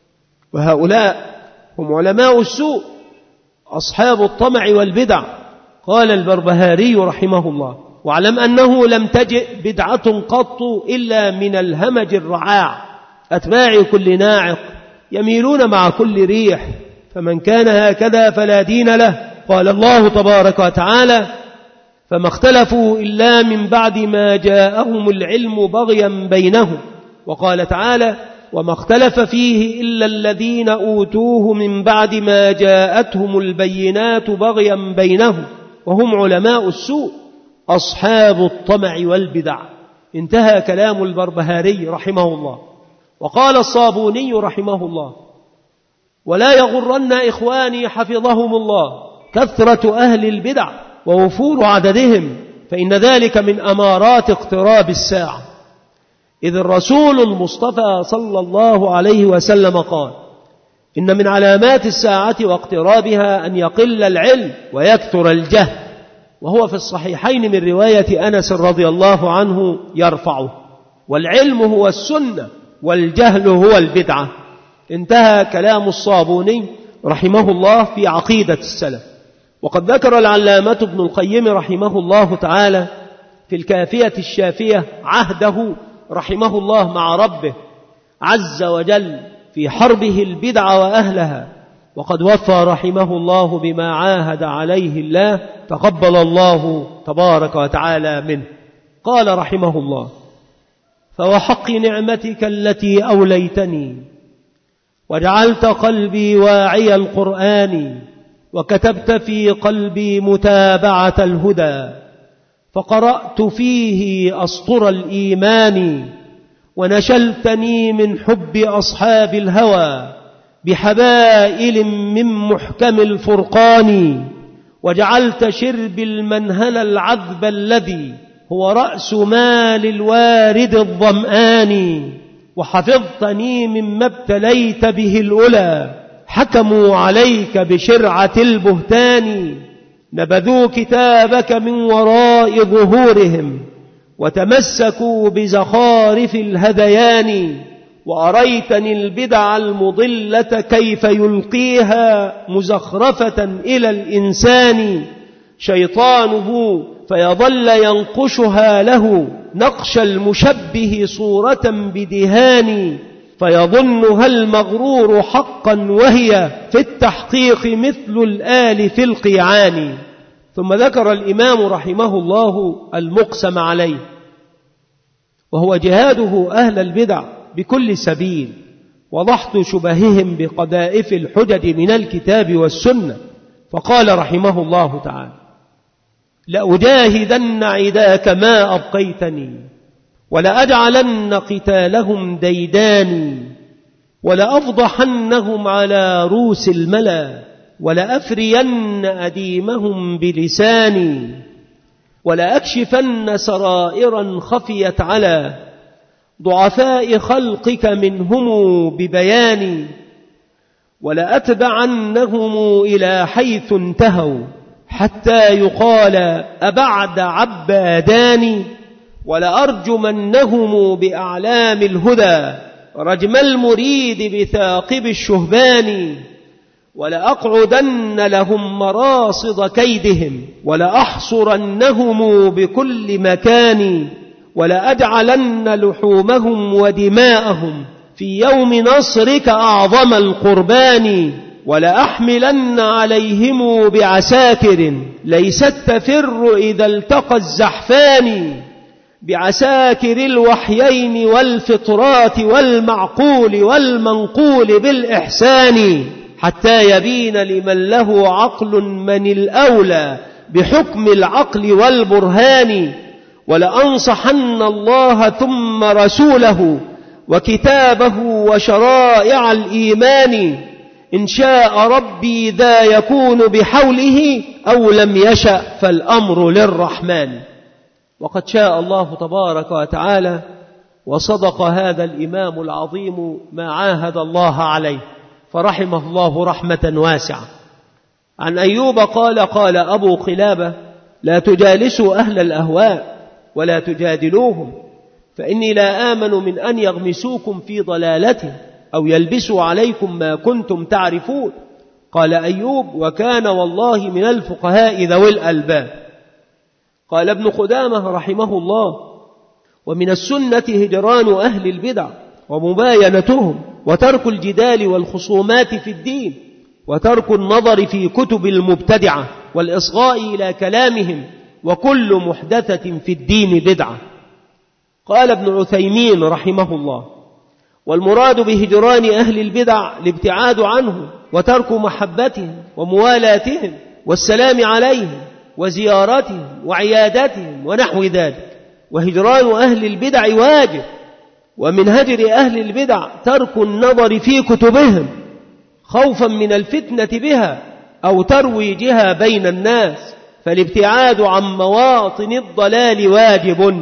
وهؤلاء هم علماء السوء، أصحاب الطمع والبدع. قال البربهاري رحمه الله: واعلم أنه لم تجئ بدعة قط إلا من الهمج الرعاع، أتباع كل ناعق يميلون مع كل ريح، فمن كان هكذا فلا دين له. قال الله تبارك وتعالى: فما اختلفوا إلا من بعد ما جاءهم العلم بغيا بينهم. وقال تعالى: وما اختلف فيه إلا الذين أوتوه من بعد ما جاءتهم البينات بغيا بينهم. وهم علماء السوء، أصحاب الطمع والبدع. انتهى كلام البربهاري رحمه الله. وقال الصابوني رحمه الله: ولا يغرن إخواني حفظهم الله كثرة أهل البدع ووفور عددهم، فإن ذلك من أمارات اقتراب الساعة. إذ الرسول المصطفى صلى الله عليه وسلم قال: إن من علامات الساعة واقترابها أن يقل العلم ويكثر الجهل. وهو في الصحيحين من رواية أنس رضي الله عنه يرفعه: والعلم هو السنة والجهل هو البدعة. انتهى كلام الصابوني رحمه الله في عقيدة السلف. وقد ذكر العلامة ابن القيم رحمه الله تعالى في الكافية الشافية عهده رحمه الله مع ربه عز وجل في حربه البدع وأهلها، وقد وفى رحمه الله بما عاهد عليه الله، تقبل الله تبارك وتعالى منه. قال رحمه الله: فوحق نعمتك التي أوليتني وجعلت قلبي واعي القرآن، وكتبت في قلبي متابعة الهدى، فقرأت فيه أسطر الإيمان، ونشلتني من حب أصحاب الهوى بحبائل من محكم الفرقان، وجعلت شرب المنهل العذب الذي هو رأس مال الوارد الظمآن، وحفظتني مما ابتليت به الأولى حكموا عليك بشرعة البهتان، نبذوا كتابك من وراء ظهورهم وتمسكوا بزخارف الهذيان، وأريتني البدع المضلة كيف يلقيها مزخرفة إلى الإنسان شيطانه فيظل ينقشها له نقش المشبه صورة بدهان، فيظنها المغرور حقا وهي في التحقيق مثل الآل في القيعان. ثم ذكر الإمام رحمه الله المقسم عليه، وهو جهاده أهل البدع بكل سبيل وضحت شبههم بقذائف الحجج من الكتاب والسنة. فقال رحمه الله تعالى: لأجاهدن عداك ما أبقيتني، ولأجعلن قتالهم ديدان ولأفضحنهم على رؤوس الملا ولأفرين أديمهم بلساني ولأكشفن سرائرا خفيت على ضعفاء خلقك منهم ببياني ولأتبعنهم إلى حيث انتهوا حتى يقال أبعد عبادان ولأرجمنهم بأعلام الهدى رجم المريد بثاقب الشهبان ولأقعدن لهم مراصد كيدهم ولأحصرنهم بكل مكان ولأجعلن لحومهم ودماءهم في يوم نصرك أعظم القربان ولأحملن عليهم بعساكر ليست تفر إذا التقى الزحفان بعساكر الوحيين والفطرات والمعقول والمنقول بالإحسان حتى يبين لمن له عقل من الأولى بحكم العقل والبرهان ولأنصحن الله ثم رسوله وكتابه وشرائع الإيمان إن شاء ربي ذا يكون بحوله أو لم يشأ فالأمر للرحمن. وقد شاء الله تبارك وتعالى وصدق هذا الإمام العظيم ما عاهد الله عليه فرحمه الله رحمة واسعة. عن أيوب قال قال أبو قلابة لا تجالسوا أهل الأهواء ولا تجادلوهم فإني لا آمن من أن يغمسوكم في ضلالته أو يلبسوا عليكم ما كنتم تعرفون. قال أيوب وكان والله من الفقهاء ذوي الألباب. قال ابن قدامة رحمه الله ومن السنة هجران أهل البدع ومباينتهم وترك الجدال والخصومات في الدين وترك النظر في كتب المبتدعة والإصغاء إلى كلامهم وكل محدثة في الدين بدعة. قال ابن عثيمين رحمه الله والمراد بهجران أهل البدع الابتعاد عنهم وترك محبتهم وموالاتهم والسلام عليهم وزيارتهم وعيادتهم ونحو ذلك. وهجران أهل البدع واجب. ومن هجر أهل البدع ترك النظر في كتبهم خوفا من الفتنة بها أو ترويجها بين الناس فالابتعاد عن مواطن الضلال واجب.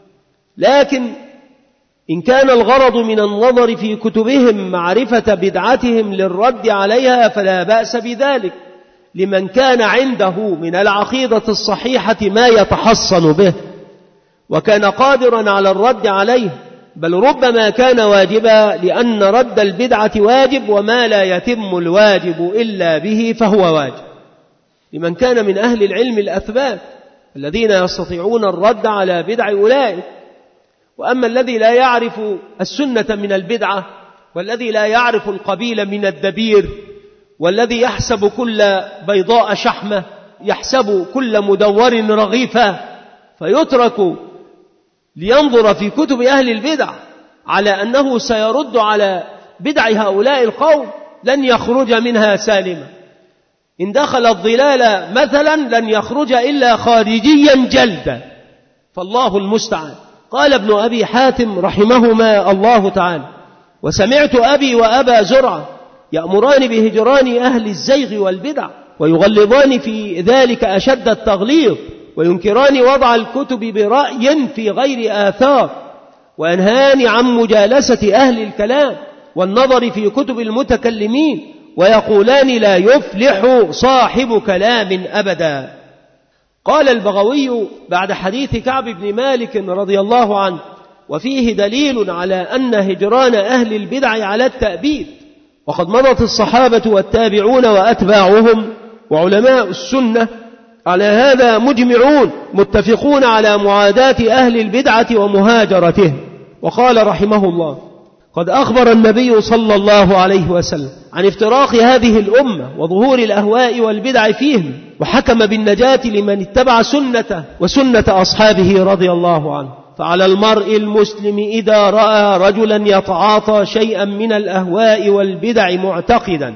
لكن إن كان الغرض من النظر في كتبهم معرفة بدعتهم للرد عليها فلا بأس بذلك لمن كان عنده من العقيدة الصحيحة ما يتحصن به وكان قادرا على الرد عليه، بل ربما كان واجبا لأن رد البدعة واجب وما لا يتم الواجب إلا به فهو واجب. لمن كان من أهل العلم الأثبات الذين يستطيعون الرد على بدع أولئك. وأما الذي لا يعرف السنة من البدعة والذي لا يعرف القبيل من الدبير والذي يحسب كل بيضاء شحمة يحسب كل مدور رغيفة فيترك لينظر في كتب أهل البدع على أنه سيرد على بدع هؤلاء القوم لن يخرج منها سالما. إن دخل الظلال مثلا لن يخرج إلا خارجيا جلدا فالله المستعان. قال ابن أبي حاتم رحمهما الله تعالى وسمعت أبي وأبا زرعة يأمران بهجران أهل الزيغ والبدع ويغلظان في ذلك أشد التغليظ وينكران وضع الكتب برأي في غير آثار وينهان عن مجالسة أهل الكلام والنظر في كتب المتكلمين ويقولان لا يفلح صاحب كلام أبدا. قال البغوي بعد حديث كعب بن مالك رضي الله عنه وفيه دليل على أن هجران أهل البدع على التأبيد وقد مضت الصحابة والتابعون وأتباعهم وعلماء السنة على هذا مجمعون متفقون على معاداة أهل البدعة ومهاجرتهم. وقال رحمه الله قد أخبر النبي صلى الله عليه وسلم عن افتراق هذه الأمة وظهور الأهواء والبدع فيهم وحكم بالنجاة لمن اتبع سنته وسنة أصحابه رضي الله عنه. فعلى المرء المسلم إذا رأى رجلا يتعاطى شيئا من الأهواء والبدع معتقدا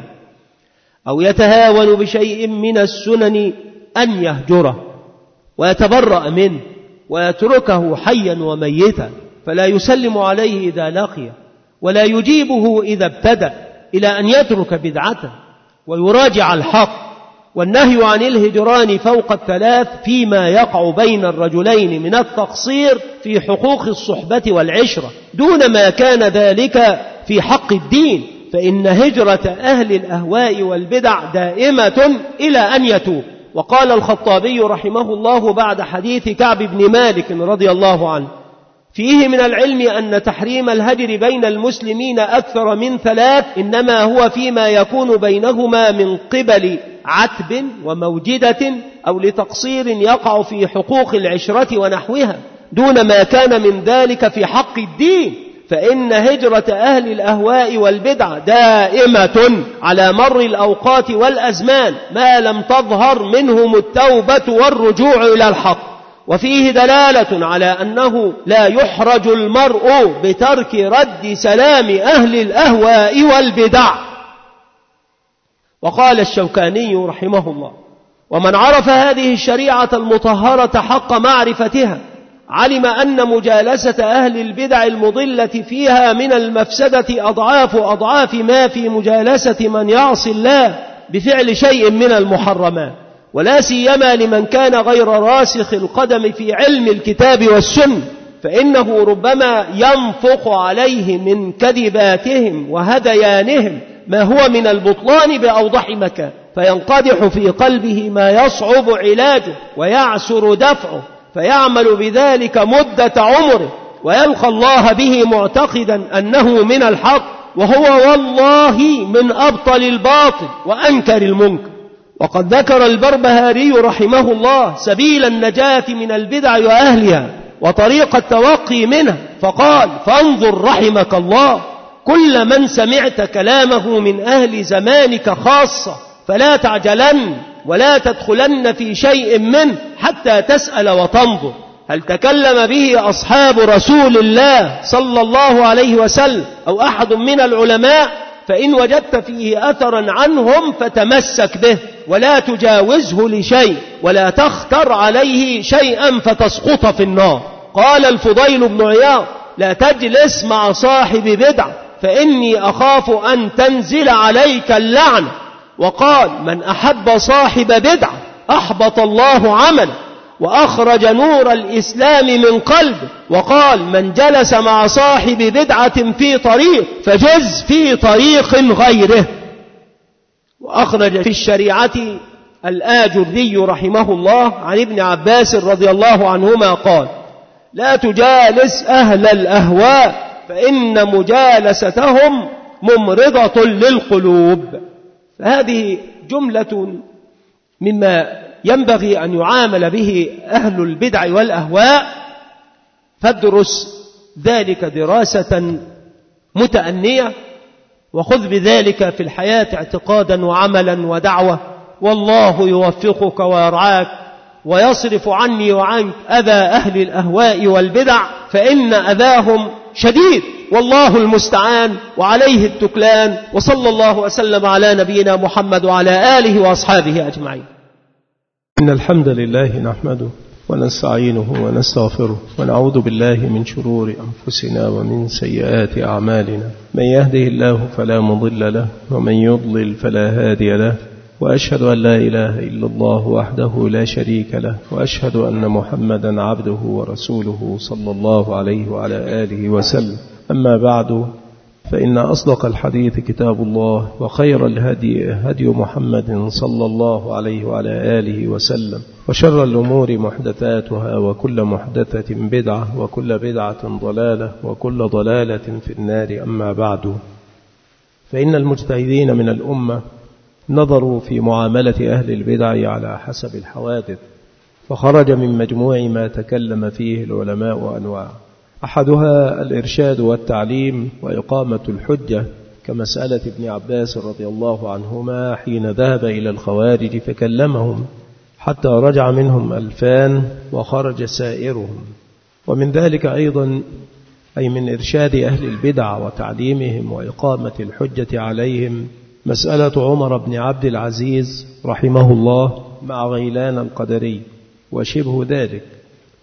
أو يتهاون بشيء من السنن أن يهجره ويتبرأ منه ويتركه حيا وميتا فلا يسلم عليه إذا لقيه ولا يجيبه إذا ابتدأ إلى أن يترك بدعته ويراجع الحق. والنهي عن الهجران فوق الثلاث فيما يقع بين الرجلين من التقصير في حقوق الصحبة والعشرة دون ما كان ذلك في حق الدين، فإن هجرة أهل الأهواء والبدع دائمة إلى أن يتوب. وقال الخطابي رحمه الله بعد حديث كعب بن مالك رضي الله عنه: فيه من العلم أن تحريم الهجر بين المسلمين أكثر من ثلاث إنما هو فيما يكون بينهما من قبل عتب وموجدة أو لتقصير يقع في حقوق العشرة ونحوها دون ما كان من ذلك في حق الدين، فإن هجرة أهل الأهواء والبدع دائمة على مر الأوقات والأزمان ما لم تظهر منهم التوبة والرجوع إلى الحق. وفيه دلالة على أنه لا يحرج المرء بترك رد سلام أهل الأهواء والبدع. وقال الشوكاني رحمه الله: ومن عرف هذه الشريعة المطهرة حق معرفتها علم أن مجالسة أهل البدع المضلة فيها من المفسدة أضعاف أضعاف ما في مجالسة من يعصي الله بفعل شيء من المحرمات، ولا سيما لمن كان غير راسخ القدم في علم الكتاب والسنة، فإنه ربما ينفق عليه من كذباتهم وهذيانهم ما هو من البطلان بأوضح مكان، فينقدح في قلبه ما يصعب علاجه ويعسر دفعه، فيعمل بذلك مدة عمره ويلقى الله به معتقدا أنه من الحق، وهو والله من أبطل الباطل وأنكر المنكر. وقد ذكر البربهاري رحمه الله سبيل النجاة من البدع وأهلها وطريق التوقي منها، فقال: فانظر رحمك الله كل من سمعت كلامه من أهل زمانك خاصة، فلا تعجلن ولا تدخلن في شيء منه حتى تسأل وتنظر هل تكلم به أصحاب رسول الله صلى الله عليه وسلم أو أحد من العلماء، فإن وجدت فيه أثرا عنهم فتمسك به ولا تجاوزه لشيء ولا تختر عليه شيئا فتسقط في النار. قال الفضيل بن عياض: لا تجلس مع صاحب بدعة فإني أخاف أن تنزل عليك اللعنة. وقال: من أحب صاحب بدعة أحبط الله عمله وأخرج نور الإسلام من قلبه. وقال: من جلس مع صاحب بدعة في طريق فجز في طريق غيره. وأخرج في الشريعة الآجري رحمه الله عن ابن عباس رضي الله عنهما قال: لا تجالس أهل الأهواء فإن مجالستهم ممرضة للقلوب. فهذه جملة مما ينبغي أن يعامل به أهل البدع والأهواء، فادرس ذلك دراسة متأنية وخذ بذلك في الحياة اعتقادا وعملا ودعوة، والله يوفقك ويرعاك ويصرف عني وعنك أذى أهل الأهواء والبدع، فإن أذاهم شديد والله المستعان وعليه التكلان. وصلى الله وسلم على نبينا محمد وعلى آله وأصحابه أجمعين. إن الحمد لله نحمده ونستعينه ونستغفره ونعوذ بالله من شرور أنفسنا ومن سيئات أعمالنا، من يهده الله فلا مضل له ومن يضلل فلا هادي له، وأشهد أن لا إله إلا الله وحده لا شريك له، وأشهد أن محمدا عبده ورسوله صلى الله عليه وعلى آله وسلم. أما بعد، فإن أصدق الحديث كتاب الله، وخير الهدي هدي محمد صلى الله عليه وعلى آله وسلم، وشر الأمور محدثاتها، وكل محدثة بدعة، وكل بدعة ضلالة، وكل ضلالة في النار. أما بعد، فإن المجتهدين من الأمة نظروا في معاملة أهل البدع على حسب الحوادث، فخرج من مجموع ما تكلم فيه العلماء أنواع، أحدها الإرشاد والتعليم وإقامة الحجة، كمسألة ابن عباس رضي الله عنهما حين ذهب إلى الخوارج فكلمهم حتى رجع منهم ألفان وخرج سائرهم. ومن ذلك أيضا، أي من إرشاد أهل البدع وتعليمهم وإقامة الحجة عليهم، مسألة عمر بن عبد العزيز رحمه الله مع غيلان القدري وشبه ذلك.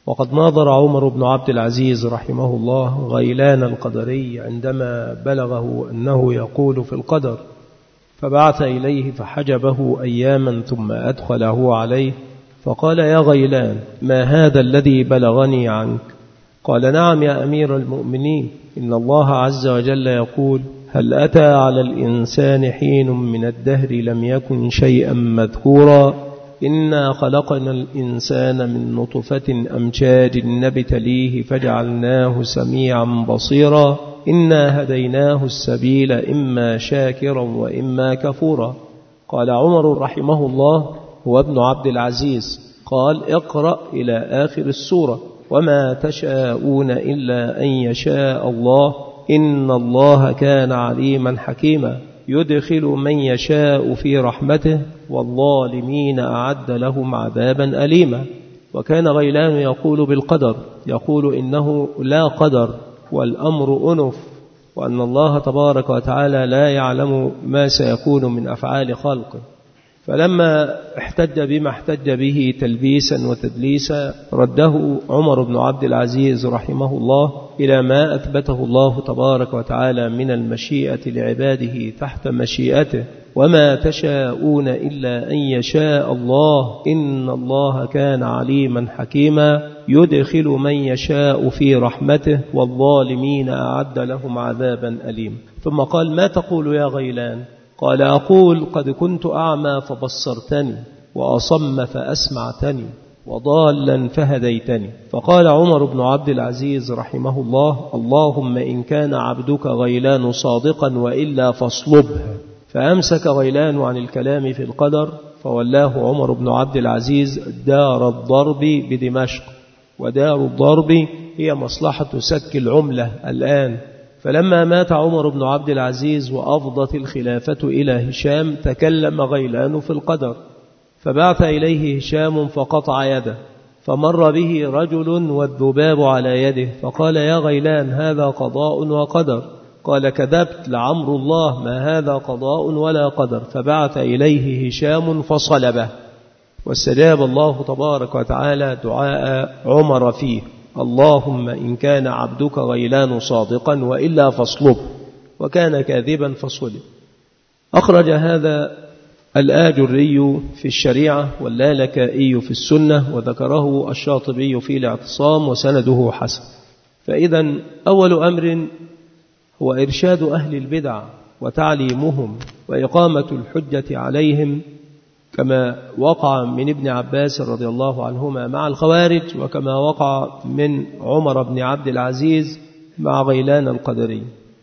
وقد ناظر عمر بن عبد العزيز رحمه الله غيلان القدري عندما بلغه أنه يقول في القدر، فبعث إليه فحجبه أياما ثم أدخله عليه فقال: يا غيلان، ما هذا الذي بلغني عنك؟ قال: نعم يا أمير المؤمنين، إن الله عز وجل يقول: هل أتى على الإنسان حين من الدهر لم يكن شيئا مذكورا إنا خلقنا الإنسان من نطفة أمشاج نبتليه فجعلناه سميعا بصيرا إنا هديناه السبيل إما شاكرا وإما كفورا. قال عمر رحمه الله هو ابن عبد العزيز، قال: اقرأ إلى آخر السورة: وما تشاءون إلا أن يشاء الله إن الله كان عليما حكيما يدخل من يشاء في رحمته والظالمين أعد لهم عذابا أليما. وكان غيلان يقول بالقدر، يقول إنه لا قدر والأمر أنف، وأن الله تبارك وتعالى لا يعلم ما سيكون من أفعال خلقه. فلما احتج بما احتج به تلبيسا وتدليسا رده عمر بن عبد العزيز رحمه الله إلى ما أثبته الله تبارك وتعالى من المشيئة لعباده تحت مشيئته: وما تشاءون إلا أن يشاء الله إن الله كان عليما حكيما يدخل من يشاء في رحمته والظالمين أعد لهم عذابا أليما. ثم قال: ما تقول يا غيلان؟ قال: أقول: قد كنت أعمى فبصرتني، وأصم فأسمعتني، وضالا فهديتني. فقال عمر بن عبد العزيز رحمه الله: اللهم إن كان عبدك غيلان صادقا وإلا فاصلبه. فأمسك غيلان عن الكلام في القدر، فولاه عمر بن عبد العزيز دار الضرب بدمشق، ودار الضرب هي مصلحة سك العملة الآن. فلما مات عمر بن عبد العزيز وأفضت الخلافة إلى هشام تكلم غيلان في القدر، فبعث إليه هشام فقطع يده، فمر به رجل والذباب على يده، فقال: يا غيلان، هذا قضاء وقدر. قال: كذبت، لعمر الله ما هذا قضاء ولا قدر. فبعث إليه هشام فصلبه، واستجاب الله تبارك وتعالى دعاء عمر فيه: اللهم إن كان عبدك غيلان صادقا وإلا فاصلبه، وكان كاذبا فصلب. أخرج هذا الآجري في الشريعة واللالكائي في السنة، وذكره الشاطبي في الاعتصام وسنده حسن. فإذا أول أمر هو إرشاد أهل البدع وتعليمهم وإقامة الحجة عليهم، كما وقع من ابن عباس رضي الله عنهما مع الخوارج، وكما وقع من عمر بن عبد العزيز مع غيلان القدري.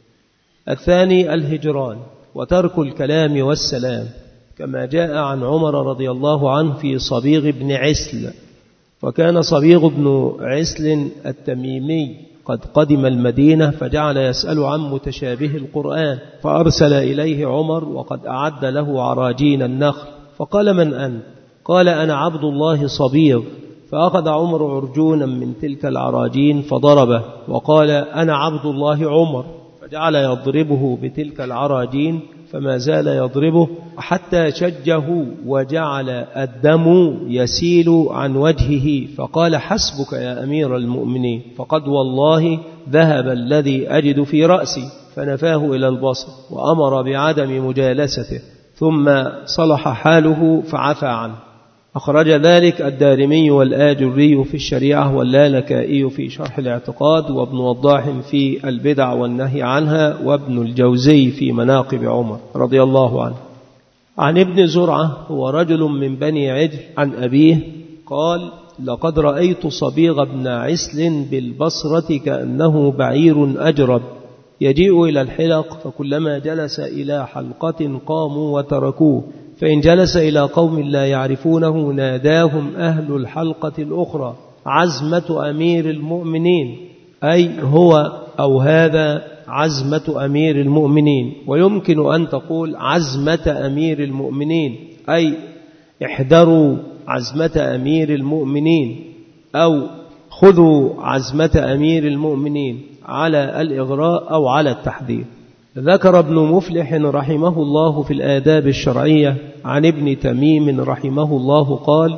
الثاني الهجران وترك الكلام والسلام، كما جاء عن عمر رضي الله عنه في صبيغ بن عسل. وكان صبيغ بن عسل التميمي قد قدم المدينة فجعل يسأل عن متشابه القرآن، فأرسل إليه عمر وقد أعد له عراجين النخل، فقال: من أنت؟ قال: أنا عبد الله صبيغ. فأخذ عمر عرجونا من تلك العراجين فضربه، وقال: أنا عبد الله عمر، فجعل يضربه بتلك العراجين، فما زال يضربه حتى شجه وجعل الدم يسيل عن وجهه، فقال: حسبك يا أمير المؤمنين، فقد والله ذهب الذي أجد في رأسي، فنفاه إلى البصر وأمر بعدم مجالسته، ثم صلح حاله فعفى عنه. أخرج ذلك الدارمي والآجري في الشريعة واللالكائي في شرح الاعتقاد، وابن وضاح في البدع والنهي عنها، وابن الجوزي في مناقب عمر رضي الله عنه. عن ابن زرعة هو رجل من بني عجل عن أبيه قال: لقد رأيت صبيغ بن عسل بالبصرة كأنه بعير أجرب يجيء إلى الحلق، فكلما جلس إلى حلقة قاموا وتركوه، فإن جلس إلى قوم لا يعرفونه ناداهم أهل الحلقة الأخرى: عزمة أمير المؤمنين، أي هو أو هذا عزمة أمير المؤمنين. ويمكن أن تقول عزمة أمير المؤمنين، أي احذروا عزمة أمير المؤمنين، أو خذوا عزمة أمير المؤمنين على الإغراء أو على التحذير. ذكر ابن مفلح رحمه الله في الآداب الشرعية عن ابن تميم رحمه الله قال: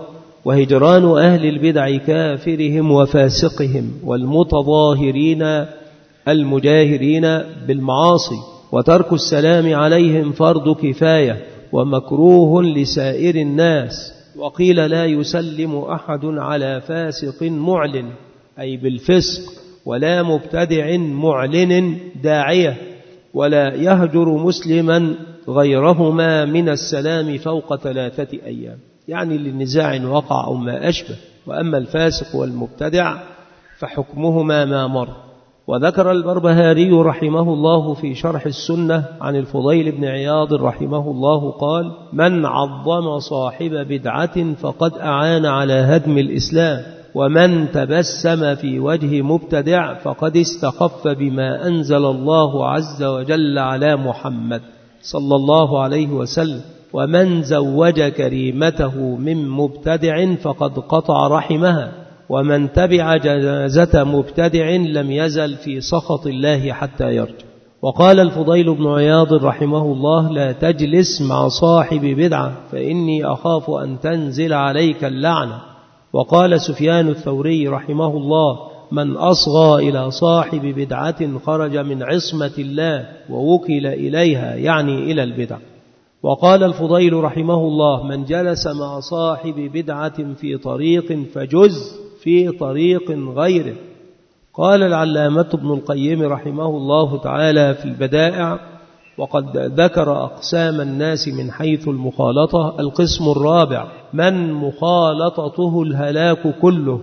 وهجران أهل البدع كافرهم وفاسقهم والمتظاهرين المجاهرين بالمعاصي، وترك السلام عليهم فرض كفاية ومكروه لسائر الناس. وقيل لا يسلم أحد على فاسق معلن أي بالفسق، ولا مبتدع معلن داعية، ولا يهجر مسلما غيرهما من السلام فوق ثلاثة أيام، يعني للنزاع وقع أو ما أشبه. وأما الفاسق والمبتدع فحكمهما ما مر. وذكر البربهاري رحمه الله في شرح السنة عن الفضيل بن عياض رحمه الله قال: من عظم صاحب بدعة فقد أعان على هدم الإسلام، ومن تبسم في وجه مبتدع فقد استخف بما أنزل الله عز وجل على محمد صلى الله عليه وسلم، ومن زوج كريمته من مبتدع فقد قطع رحمها، ومن تبع جنازة مبتدع لم يزل في سخط الله حتى يرجع. وقال الفضيل بن عياض رحمه الله: لا تجلس مع صاحب بدعة فإني أخاف أن تنزل عليك اللعنة. وقال سفيان الثوري رحمه الله: من أصغى إلى صاحب بدعة خرج من عصمة الله ووكل إليها، يعني إلى البدع. وقال الفضيل رحمه الله: من جلس مع صاحب بدعة في طريق فجز في طريق غيره. قال العلامة ابن القيم رحمه الله تعالى في البدائع: وقد ذكر أقسام الناس من حيث المخالطة. القسم الرابع: من مخالطته الهلاك كله،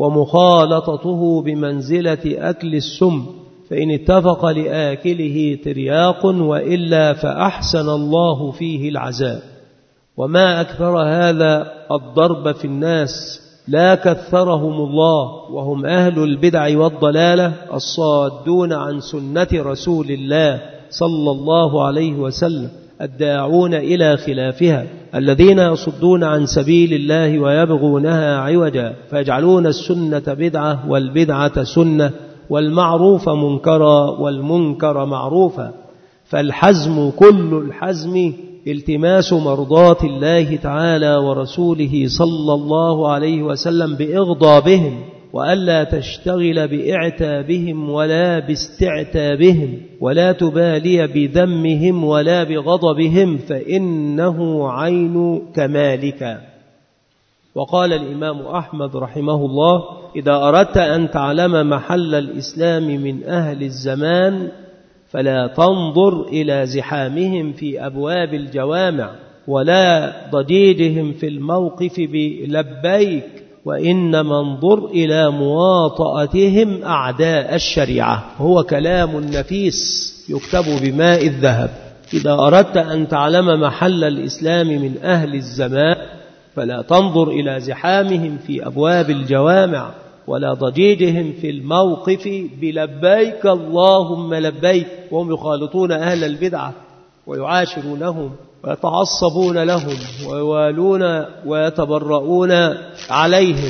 ومخالطته بمنزلة أكل السم، فإن اتفق لآكله ترياق، وإلا فأحسن الله فيه العذاب. وما أكثر هذا الضرب في الناس، لا كثرهم الله، وهم أهل البدع والضلالة الصادون عن سنة رسول الله صلى الله عليه وسلم، الداعون إلى خلافها، الذين يصدون عن سبيل الله ويبغونها عوجا، فيجعلون السنة بدعة والبدعة سنة، والمعروف منكرا والمنكر معروفا. فالحزم كل الحزم التماس مرضات الله تعالى ورسوله صلى الله عليه وسلم بإغضابهم، وألا تشتغل بإعتابهم ولا باستعتابهم، ولا تبالي بذمهم ولا بغضبهم، فإنه عين كمالك. وقال الإمام أحمد رحمه الله: إذا أردت أن تعلم محل الإسلام من أهل الزمان فلا تنظر إلى زحامهم في أبواب الجوامع، ولا ضجيجهم في الموقف بلبيك، وإنما انظر إلى مواطأتهم أعداء الشريعة. هو كلام نفيس يكتب بماء الذهب. إذا أردت أن تعلم محل الإسلام من أهل الزمان فلا تنظر إلى زحامهم في أبواب الجوامع، ولا ضجيجهم في الموقف بلبيك اللهم لبيك، وهم يخالطون أهل البدعة ويعاشرونهم ويتعصبون لهم ويوالون ويتبرؤون عليهم،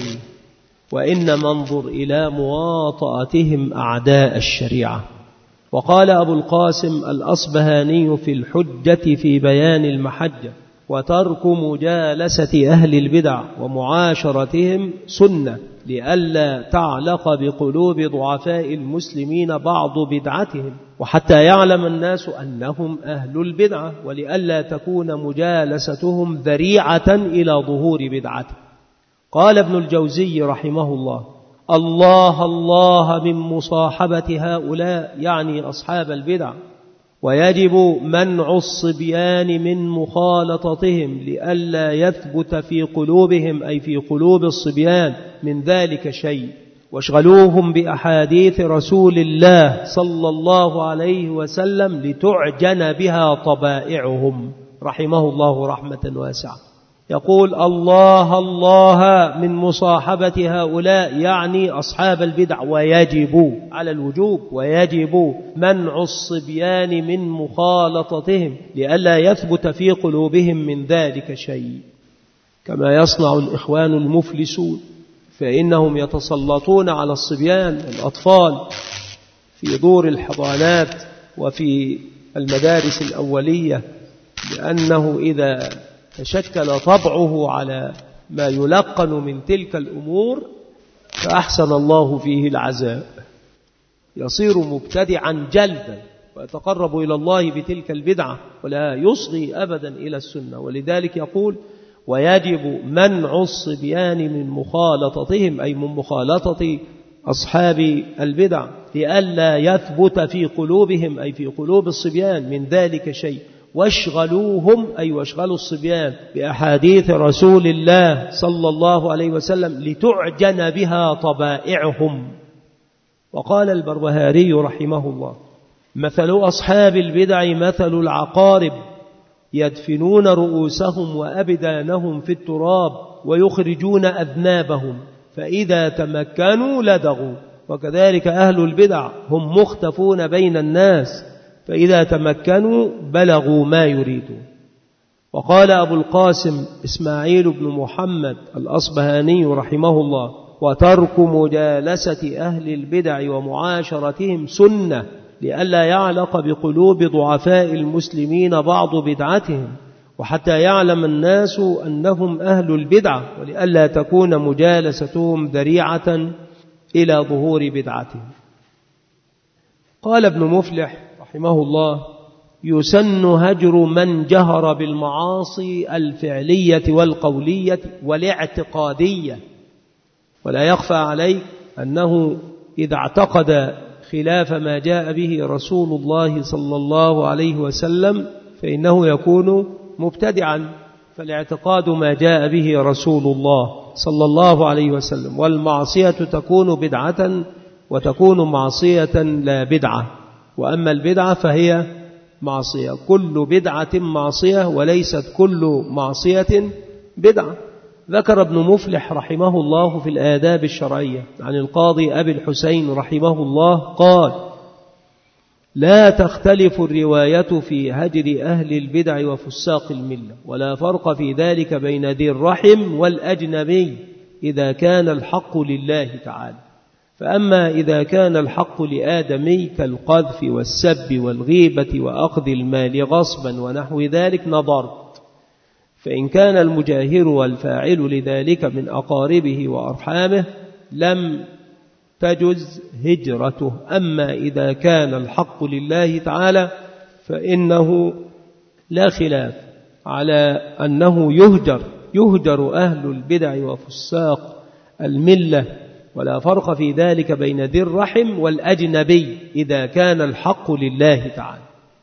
وإنما انظر إلى مواطأتهم أعداء الشريعة. وقال أبو القاسم الأصبهاني في الحجة في بيان المحجة: وترك مجالسة أهل البدع ومعاشرتهم سنة، لئلا تعلق بقلوب ضعفاء المسلمين بعض بدعتهم، وحتى يعلم الناس أنهم أهل البدعة، ولئلا تكون مجالستهم ذريعة إلى ظهور بدعته. قال ابن الجوزي رحمه الله: الله الله من مصاحبة هؤلاء، يعني أصحاب البدع، ويجب منع الصبيان من مخالطتهم لئلا يثبت في قلوبهم، أي في قلوب الصبيان، من ذلك شيء، واشغلوهم بأحاديث رسول الله صلى الله عليه وسلم لتعجن بها طبائعهم، رحمه الله رحمة واسعة. يقول: الله الله من مصاحبة هؤلاء، يعني أصحاب البدع، ويجب على الوجوب، ويجب منع الصبيان من مخالطتهم لئلا يثبت في قلوبهم من ذلك شيء، كما يصنع الإخوان المفلسون، فإنهم يتسلطون على الصبيان والأطفال في دور الحضانات وفي المدارس الأولية، لأنه إذا تشكل طبعه على ما يلقن من تلك الأمور فأحسن الله فيه العزاء، يصير مبتدعا جلدا ويتقرب إلى الله بتلك البدعة ولا يصغي أبدا إلى السنة. ولذلك يقول ويجب منع الصبيان من مخالطتهم، أي من مخالطة أصحاب البدع، لئلا يثبت في قلوبهم أي في قلوب الصبيان من ذلك شيء، واشغلوهم أي واشغلوا الصبيان بأحاديث رسول الله صلى الله عليه وسلم لتعجن بها طبائعهم. وقال البربهاري رحمه الله مثل أصحاب البدع مثل العقارب يدفنون رؤوسهم وأبدانهم في التراب ويخرجون أذنابهم، فإذا تمكنوا لدغوا. وكذلك أهل البدع هم مختفون بين الناس، فإذا تمكنوا بلغوا ما يريدون. وقال أبو القاسم إسماعيل بن محمد الأصبهاني رحمه الله وترك مجالسة أهل البدع ومعاشرتهم سنة، لئلا يعلق بقلوب ضعفاء المسلمين بعض بدعتهم، وحتى يعلم الناس أنهم أهل البدعة، ولئلا تكون مجالستهم ذريعة إلى ظهور بدعتهم. قال ابن مفلح رحمه الله يسن هجر من جهر بالمعاصي الفعلية والقولية والاعتقادية. ولا يخفى عليك أنه إذا اعتقد خلاف ما جاء به رسول الله صلى الله عليه وسلم فإنه يكون مبتدعا، فالاعتقاد ما جاء به رسول الله صلى الله عليه وسلم، والمعصية تكون بدعة وتكون معصية لا بدعة. وأما البدعة فهي معصية، كل بدعة معصية وليست كل معصية بدعة. ذكر ابن مفلح رحمه الله في الآداب الشرعية عن القاضي أبي الحسين رحمه الله قال لا تختلف الرواية في هجر أهل البدع وفساق الملة، ولا فرق في ذلك بين ذي الرحم والأجنبي إذا كان الحق لله تعالى. فأما إذا كان الحق لآدمي كالقذف والسب والغيبة وأخذ المال غصبا ونحو ذلك نظرت، فإن كان المجاهر والفاعل لذلك من أقاربه وأرحامه لم تجز هجرته. أما إذا كان الحق لله تعالى فإنه لا خلاف على أنه يهجر يهجر أهل البدع وفساق الملة، ولا فرق في ذلك بين ذي الرحم والأجنبي إذا كان الحق لله تعالى.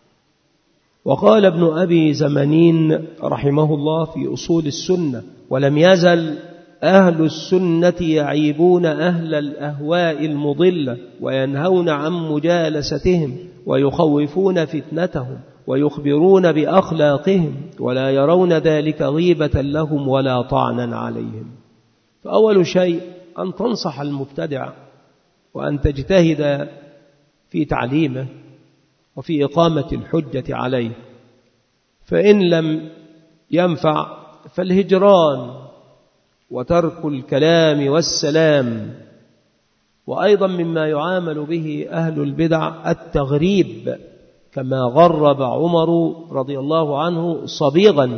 وقال ابن أبي زمنين رحمه الله في أصول السنة ولم يزل أهل السنة يعيبون أهل الأهواء المضلة وينهون عن مجالستهم ويخوفون فتنتهم ويخبرون بأخلاقهم، ولا يرون ذلك غيبة لهم ولا طعنا عليهم. فأول شيء أن تنصح المبتدع وأن تجتهد في تعليمه وفي إقامة الحجة عليه، فإن لم ينفع فالهجران وترك الكلام والسلام. وأيضا مما يعامل به أهل البدع التغريب، كما غرب عمر رضي الله عنه صبيغا.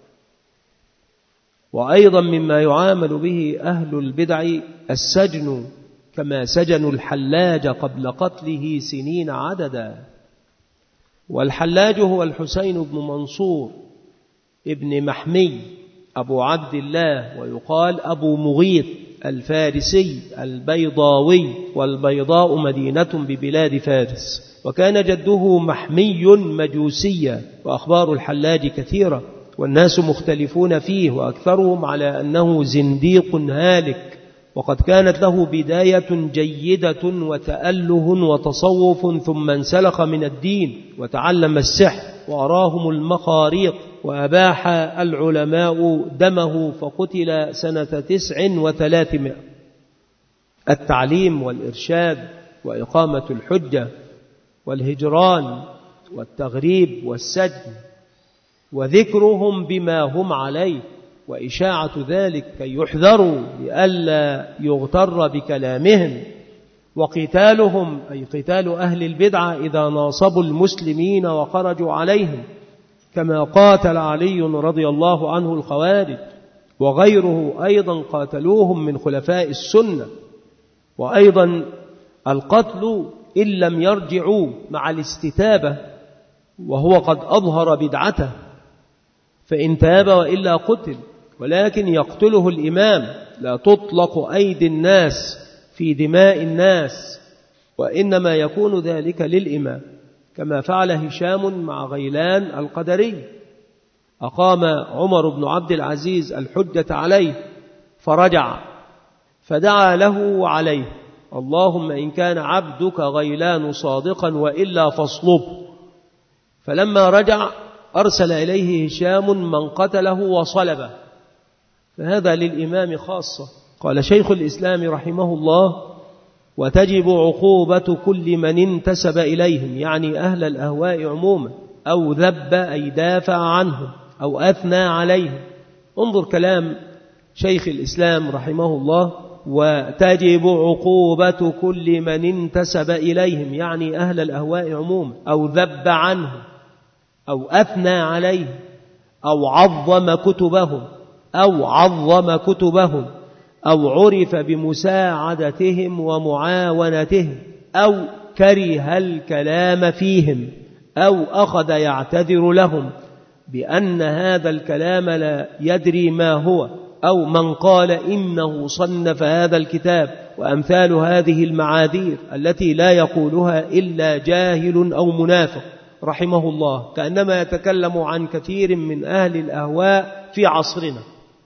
وأيضا مما يعامل به أهل البدع السجن، كما سجنوا الحلاج قبل قتله سنين عددا. والحلاج هو الحسين بن منصور ابن محمي أبو عبد الله، ويقال أبو مغيث الفارسي البيضاوي، والبيضاء مدينة ببلاد فارس. وكان جده محمي مجوسيا، وأخبار الحلاج كثيرة والناس مختلفون فيه، وأكثرهم على أنه زنديق هالك. وقد كانت له بداية جيدة وتأله وتصوف، ثم انسلخ من الدين وتعلم السحر وأراهم المخاريق، وأباح العلماء دمه فقتل سنة تسع وثلاثمائة. التعليم والإرشاد وإقامة الحجة والهجران والتغريب والسجن، وذكرهم بما هم عليه وإشاعة ذلك كي يحذروا لئلا يغتر بكلامهم، وقتالهم أي قتال أهل البدعة إذا ناصبوا المسلمين وخرجوا عليهم، كما قاتل علي رضي الله عنه الخوارج وغيره أيضا قاتلوهم من خلفاء السنة. وأيضا القتل إن لم يرجعوا مع الاستتابة وهو قد أظهر بدعته، فإن تاب وإلا قتل، ولكن يقتله الإمام. لا تطلق أيدي الناس في دماء الناس، وإنما يكون ذلك للإمام، كما فعل هشام مع غيلان القدري. أقام عمر بن عبد العزيز الحجة عليه فرجع، فدعا له وعليه: اللهم إن كان عبدك غيلان صادقا وإلا فاصلبه. فلما رجع أرسل إليه هشام من قتله وصلبه، فهذا للإمام خاصة. قال شيخ الإسلام رحمه الله: وتجب عقوبة كل من انتسب إليهم، يعني أهل الأهواء عموما، أو ذب أي دافع عنهم أو أثنى عليهم. انظر كلام شيخ الإسلام رحمه الله: وتجب عقوبة كل من انتسب إليهم، يعني أهل الأهواء عموما، أو ذب عنهم أو أثنى عليهم أو عظم كتبهم أو عظم كتبهم أو عرف بمساعدتهم ومعاونتهم أو كره الكلام فيهم أو أخذ يعتذر لهم بأن هذا الكلام لا يدري ما هو، أو من قال إنه صنف هذا الكتاب، وأمثال هذه المعاذير التي لا يقولها إلا جاهل أو منافق رحمه الله، كأنما يتكلم عن كثير من أهل الأهواء في عصرنا.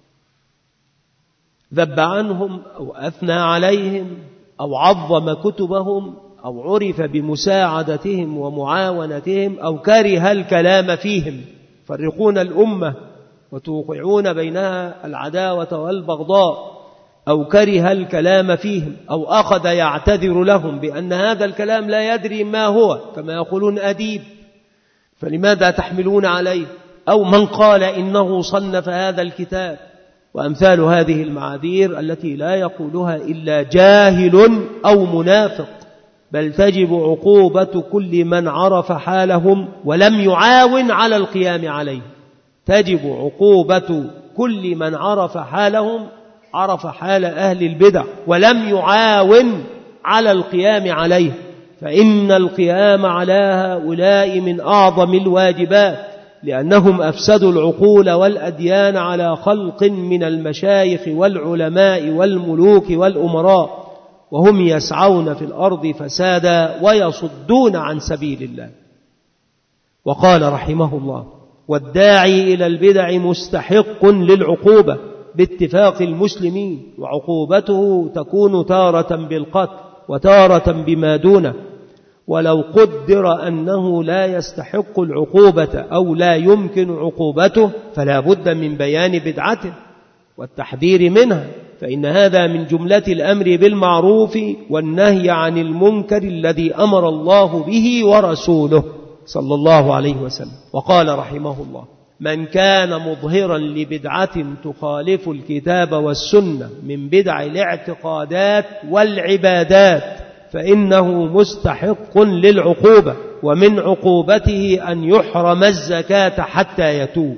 ذب عنهم أو أثنى عليهم أو عظم كتبهم أو عرف بمساعدتهم ومعاونتهم أو كره الكلام فيهم، فرقون الأمة وتوقعون بينها العداوة والبغضاء، أو كره الكلام فيهم أو أخذ يعتذر لهم بأن هذا الكلام لا يدري ما هو، كما يقولون أديب فلماذا تحملون عليه، أو من قال إنه صنف هذا الكتاب، وأمثال هذه المعاذير التي لا يقولها إلا جاهل أو منافق. بل تجب عقوبة كل من عرف حالهم ولم يعاون على القيام عليه. تجب عقوبة كل من عرف حالهم، عرف حال أهل البدع ولم يعاون على القيام عليه، فإن القيام على هؤلاء من أعظم الواجبات، لأنهم أفسدوا العقول والأديان على خلق من المشايخ والعلماء والملوك والأمراء، وهم يسعون في الأرض فسادا ويصدون عن سبيل الله. وقال رحمه الله: والداعي إلى البدع مستحق للعقوبة باتفاق المسلمين، وعقوبته تكون تارة بالقتل وتارة بما دونه، ولو قدر أنه لا يستحق العقوبة أو لا يمكن عقوبته فلا بد من بيان بدعته والتحذير منها، فإن هذا من جملة الأمر بالمعروف والنهي عن المنكر الذي أمر الله به ورسوله صلى الله عليه وسلم. وقال رحمه الله: من كان مظهرا لبدعة تخالف الكتاب والسنة من بدع الاعتقادات والعبادات فإنه مستحق للعقوبة، ومن عقوبته أن يحرم الزكاة حتى يتوب.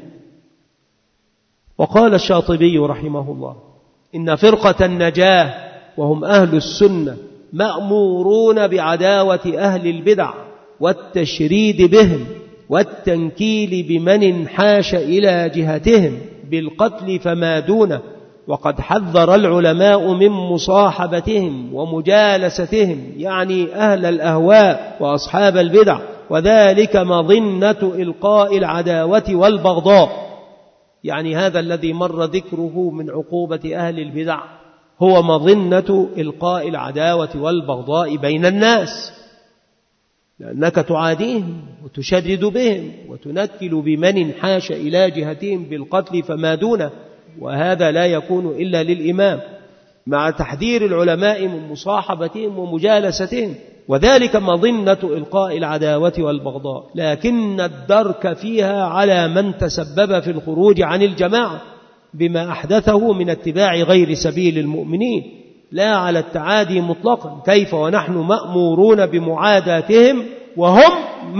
وقال الشاطبي رحمه الله: إن فرقة النجاة وهم أهل السنة مأمورون بعداوة أهل البدع والتشريد بهم والتنكيل بمن انحاش إلى جهتهم بالقتل فما دونه، وقد حذر العلماء من مصاحبتهم ومجالستهم، يعني أهل الأهواء وأصحاب البدع، وذلك مظنة إلقاء العداوة والبغضاء. يعني هذا الذي مر ذكره من عقوبة أهل البدع هو مظنة إلقاء العداوة والبغضاء بين الناس، لأنك تعاديهم وتشرد بهم وتنكل بمن انحاش إلى جهتهم بالقتل فما دونه، وهذا لا يكون إلا للإمام، مع تحذير العلماء من مصاحبتهم ومجالستهم، وذلك مظنة إلقاء العداوة والبغضاء. لكن الدرك فيها على من تسبب في الخروج عن الجماعة بما أحدثه من اتباع غير سبيل المؤمنين، لا على التعادي مطلقا. كيف ونحن مأمورون بمعاداتهم وهم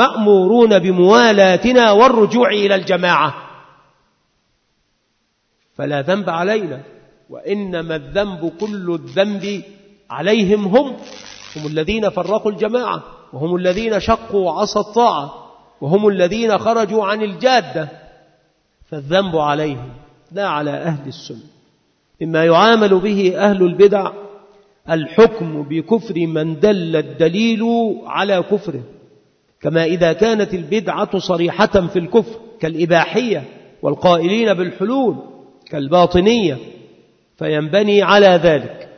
مأمورون بموالاتنا والرجوع إلى الجماعة؟ فلا ذنب علينا، وإنما الذنب كل الذنب عليهم هم هم الذين فرقوا الجماعة، وهم الذين شقوا وعصوا الطاعة، وهم الذين خرجوا عن الجادة، فالذنب عليهم لا على أهل السنة. مما يعامل به أهل البدع الحكم بكفر من دل الدليل على كفره، كما إذا كانت البدعة صريحة في الكفر كالإباحية والقائلين بالحلول كالباطنية، فينبني على ذلك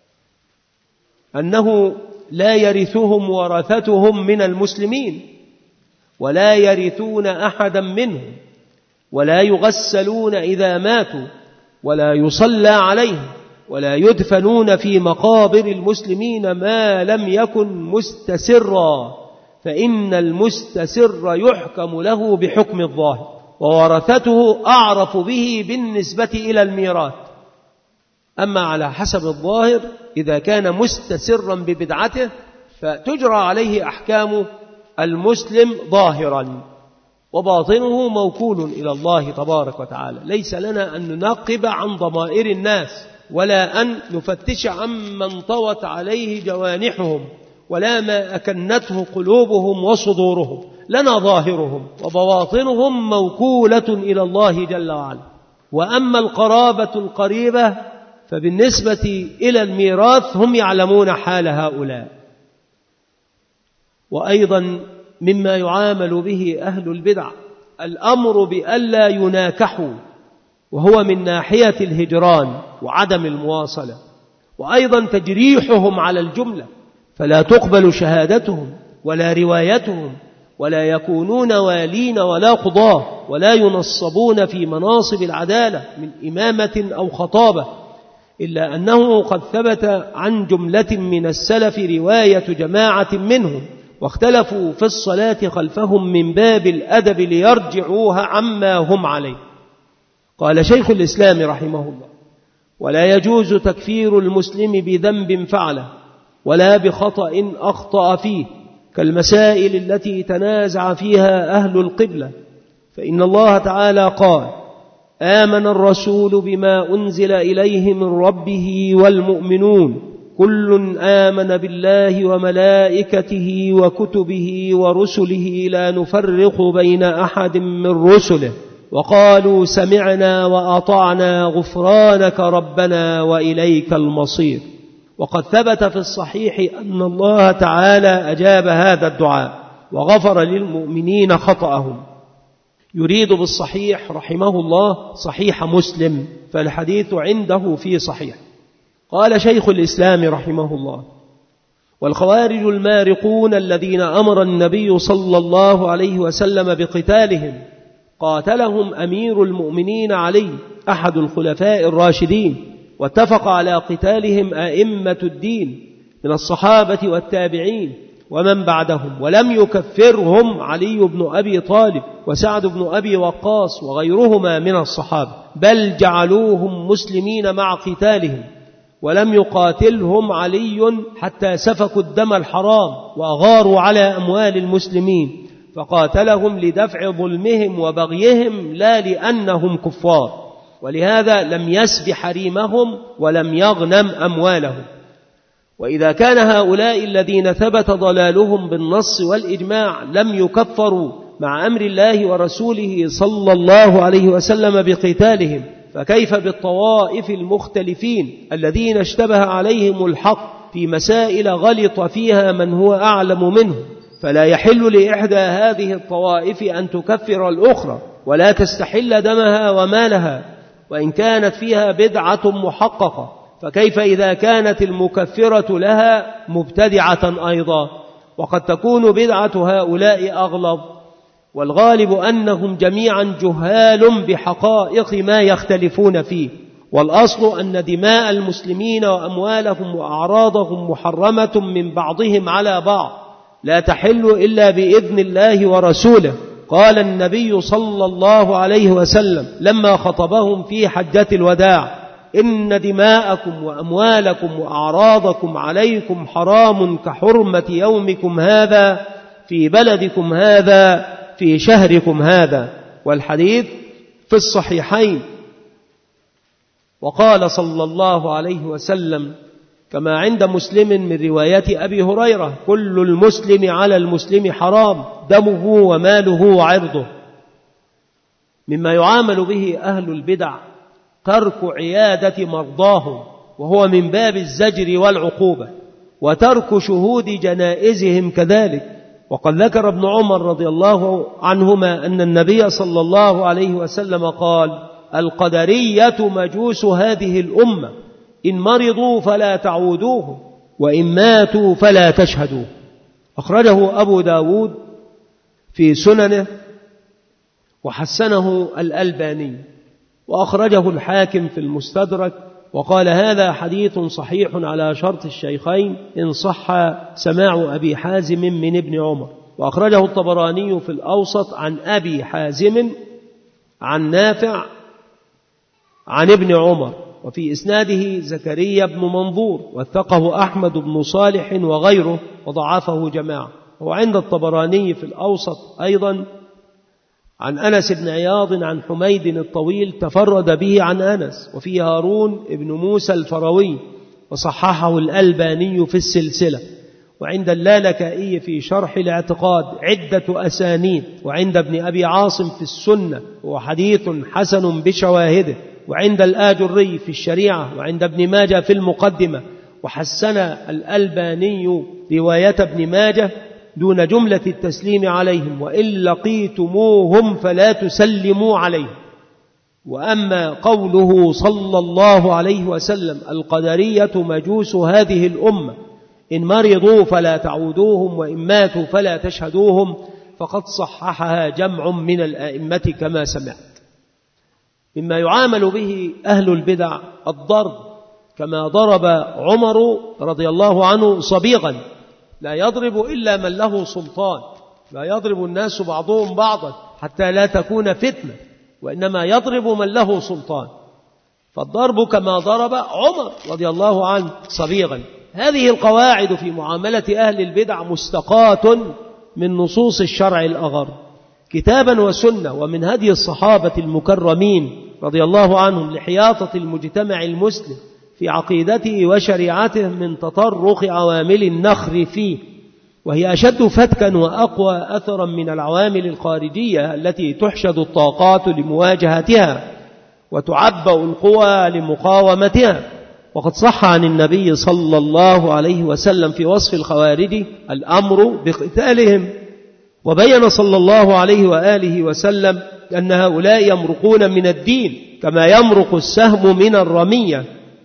أنه لا يرثهم ورثتهم من المسلمين، ولا يرثون أحدا منهم، ولا يغسلون إذا ماتوا، ولا يصلى عليهم، ولا يدفنون في مقابر المسلمين ما لم يكن مستسرا، فإن المستسر يحكم له بحكم الظاهر، وورثته أعرف به بالنسبة إلى الميراث. أما على حسب الظاهر إذا كان مستسرا ببدعته فتجرى عليه أحكام المسلم ظاهرا، وباطنه موكول إلى الله تبارك وتعالى. ليس لنا أن ننقب عن ضمائر الناس، ولا أن نفتش عمن طوت عليه جوانحهم، ولا ما أكنته قلوبهم وصدورهم. لنا ظاهرهم، وبواطنهم موكولة إلى الله جل وعلا. وأما القرابة القريبة فبالنسبة إلى الميراث هم يعلمون حال هؤلاء. وأيضا مما يعامل به أهل البدع الأمر بألا يناكحوا، وهو من ناحية الهجران وعدم المواصلة، وأيضا تجريحهم على الجملة، فلا تقبل شهادتهم ولا روايتهم، ولا يكونون والين ولا قضاة، ولا ينصبون في مناصب العدالة من إمامة أو خطابة، إلا أنه قد ثبت عن جملة من السلف رواية جماعة منهم، واختلفوا في الصلاة خلفهم من باب الأدب ليرجعوها عما هم عليه. قال شيخ الإسلام رحمه الله: ولا يجوز تكفير المسلم بذنب فعله ولا بخطأ أخطأ فيه، كالمسائل التي تنازع فيها أهل القبلة، فإن الله تعالى قال: آمن الرسول بما أنزل إليه من ربه والمؤمنون كل آمن بالله وملائكته وكتبه ورسله لا نفرق بين أحد من رسله وقالوا سمعنا وأطعنا غفرانك ربنا وإليك المصير. وقد ثبت في الصحيح أن الله تعالى أجاب هذا الدعاء وغفر للمؤمنين خطأهم. يريد بالصحيح رحمه الله صحيح مسلم، فالحديث عنده في صحيح. قال شيخ الإسلام رحمه الله: والخوارج المارقون الذين أمر النبي صلى الله عليه وسلم بقتالهم قاتلهم أمير المؤمنين علي أحد الخلفاء الراشدين، واتفق على قتالهم أئمة الدين من الصحابة والتابعين ومن بعدهم، ولم يكفرهم علي بن أبي طالب وسعد بن أبي وقاص وغيرهما من الصحابة، بل جعلوهم مسلمين مع قتالهم، ولم يقاتلهم علي حتى سفكوا الدم الحرام وأغاروا على أموال المسلمين، فقاتلهم لدفع ظلمهم وبغيهم لا لأنهم كفار، ولهذا لم يسب حريمهم ولم يغنم أموالهم. وإذا كان هؤلاء الذين ثبت ضلالهم بالنص والإجماع لم يكفروا مع أمر الله ورسوله صلى الله عليه وسلم بقتالهم، فكيف بالطوائف المختلفين الذين اشتبه عليهم الحق في مسائل غلط فيها من هو أعلم منه؟ فلا يحل لإحدى هذه الطوائف أن تكفر الأخرى ولا تستحل دمها ومالها وإن كانت فيها بدعة محققة، فكيف إذا كانت المكفرة لها مبتدعة أيضا؟ وقد تكون بدعة هؤلاء أغلظ، والغالب أنهم جميعا جهال بحقائق ما يختلفون فيه، والأصل أن دماء المسلمين وأموالهم وأعراضهم محرمة من بعضهم على بعض، لا تحل إلا بإذن الله ورسوله. قال النبي صلى الله عليه وسلم لما خطبهم في حجة الوداع: إن دماءكم وأموالكم وأعراضكم عليكم حرام كحرمة يومكم هذا في بلدكم هذا في شهركم هذا. والحديث في الصحيحين. وقال صلى الله عليه وسلم كما عند مسلم من رواية أبي هريرة: كل المسلم على المسلم حرام، دمه وماله وعرضه. مما يعامل به أهل البدع ترك عيادة مرضاهم، وهو من باب الزجر والعقوبة، وترك شهود جنائزهم كذلك. وقد ذكر ابن عمر رضي الله عنهما أن النبي صلى الله عليه وسلم قال: القدرية مجوس هذه الأمة، إن مرضوا فلا تعودوهم، وإن ماتوا فلا تشهدوه. أخرجه أبو داود في سننه وحسنه الألباني، وأخرجه الحاكم في المستدرك، وقال: هذا حديث صحيح على شرط الشيخين إن صح سماع أبي حازم من ابن عمر. وأخرجه الطبراني في الأوسط عن أبي حازم عن نافع عن ابن عمر، وفي إسناده زكريا بن منظور، وثقه أحمد بن صالح وغيره، وضعفه جماعة. وعند الطبراني في الأوسط أيضا عن أنس بن عياض عن حميد الطويل تفرد به عن أنس، وفي هارون بن موسى الفروي، وصححه الألباني في السلسلة. وعند اللالكائي في شرح الاعتقاد عدة أسانيد، وعند ابن أبي عاصم في السنة وحديث حسن بشواهده، وعند الآجري في الشريعة، وعند ابن ماجه في المقدمة. وحسن الألباني رواية ابن ماجه دون جملة التسليم عليهم: وإن لقيتموهم فلا تسلموا عليهم. وأما قوله صلى الله عليه وسلم: القدرية مجوس هذه الأمة، إن مرضوا فلا تعودوهم، وإن ماتوا فلا تشهدوهم، فقد صححها جمع من الأئمة كما سمعت. مما يعامل به أهل البدع الضرب، كما ضرب عمر رضي الله عنه صبيغا، لا يضرب إلا من له سلطان، لا يضرب الناس بعضهم بعضا حتى لا تكون فتنة، وإنما يضرب من له سلطان. فالضرب كما ضرب عمر رضي الله عنه صبيغا. هذه القواعد في معاملة أهل البدع مستقاة من نصوص الشرع الأغر كتابا وسنة، ومن هدي الصحابة المكرمين رضي الله عنهم لحياطة المجتمع المسلم في عقيدته وشريعته من تطرق عوامل النخر فيه، وهي أشد فتكا وأقوى أثرا من العوامل الخارجية التي تحشد الطاقات لمواجهتها وتعبأ القوى لمقاومتها. وقد صح عن النبي صلى الله عليه وسلم في وصف الخوارج الأمر بقتالهم، وبين صلى الله عليه وآله وسلم أن هؤلاء يمرقون من الدين كما يمرق السهم من الرمية،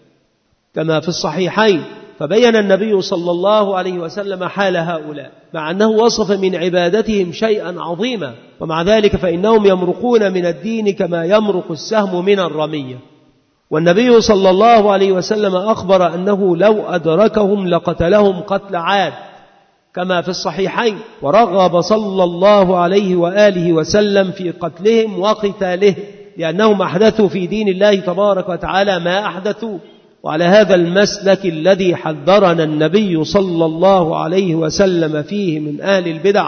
كما في الصحيحين. فبين النبي صلى الله عليه وسلم حال هؤلاء، مع أنه وصف من عبادتهم شيئا عظيما، ومع ذلك فإنهم يمرقون من الدين كما يمرق السهم من الرمية. والنبي صلى الله عليه وسلم أخبر أنه لو أدركهم لقتلهم قتل عاد، كما في الصحيحين. ورغب صلى الله عليه وآله وسلم في قتلهم وقتالهم، لأنهم أحدثوا في دين الله تبارك وتعالى ما أحدثوا. وعلى هذا المسلك الذي حذرنا النبي صلى الله عليه وسلم فيه من أهل البدع،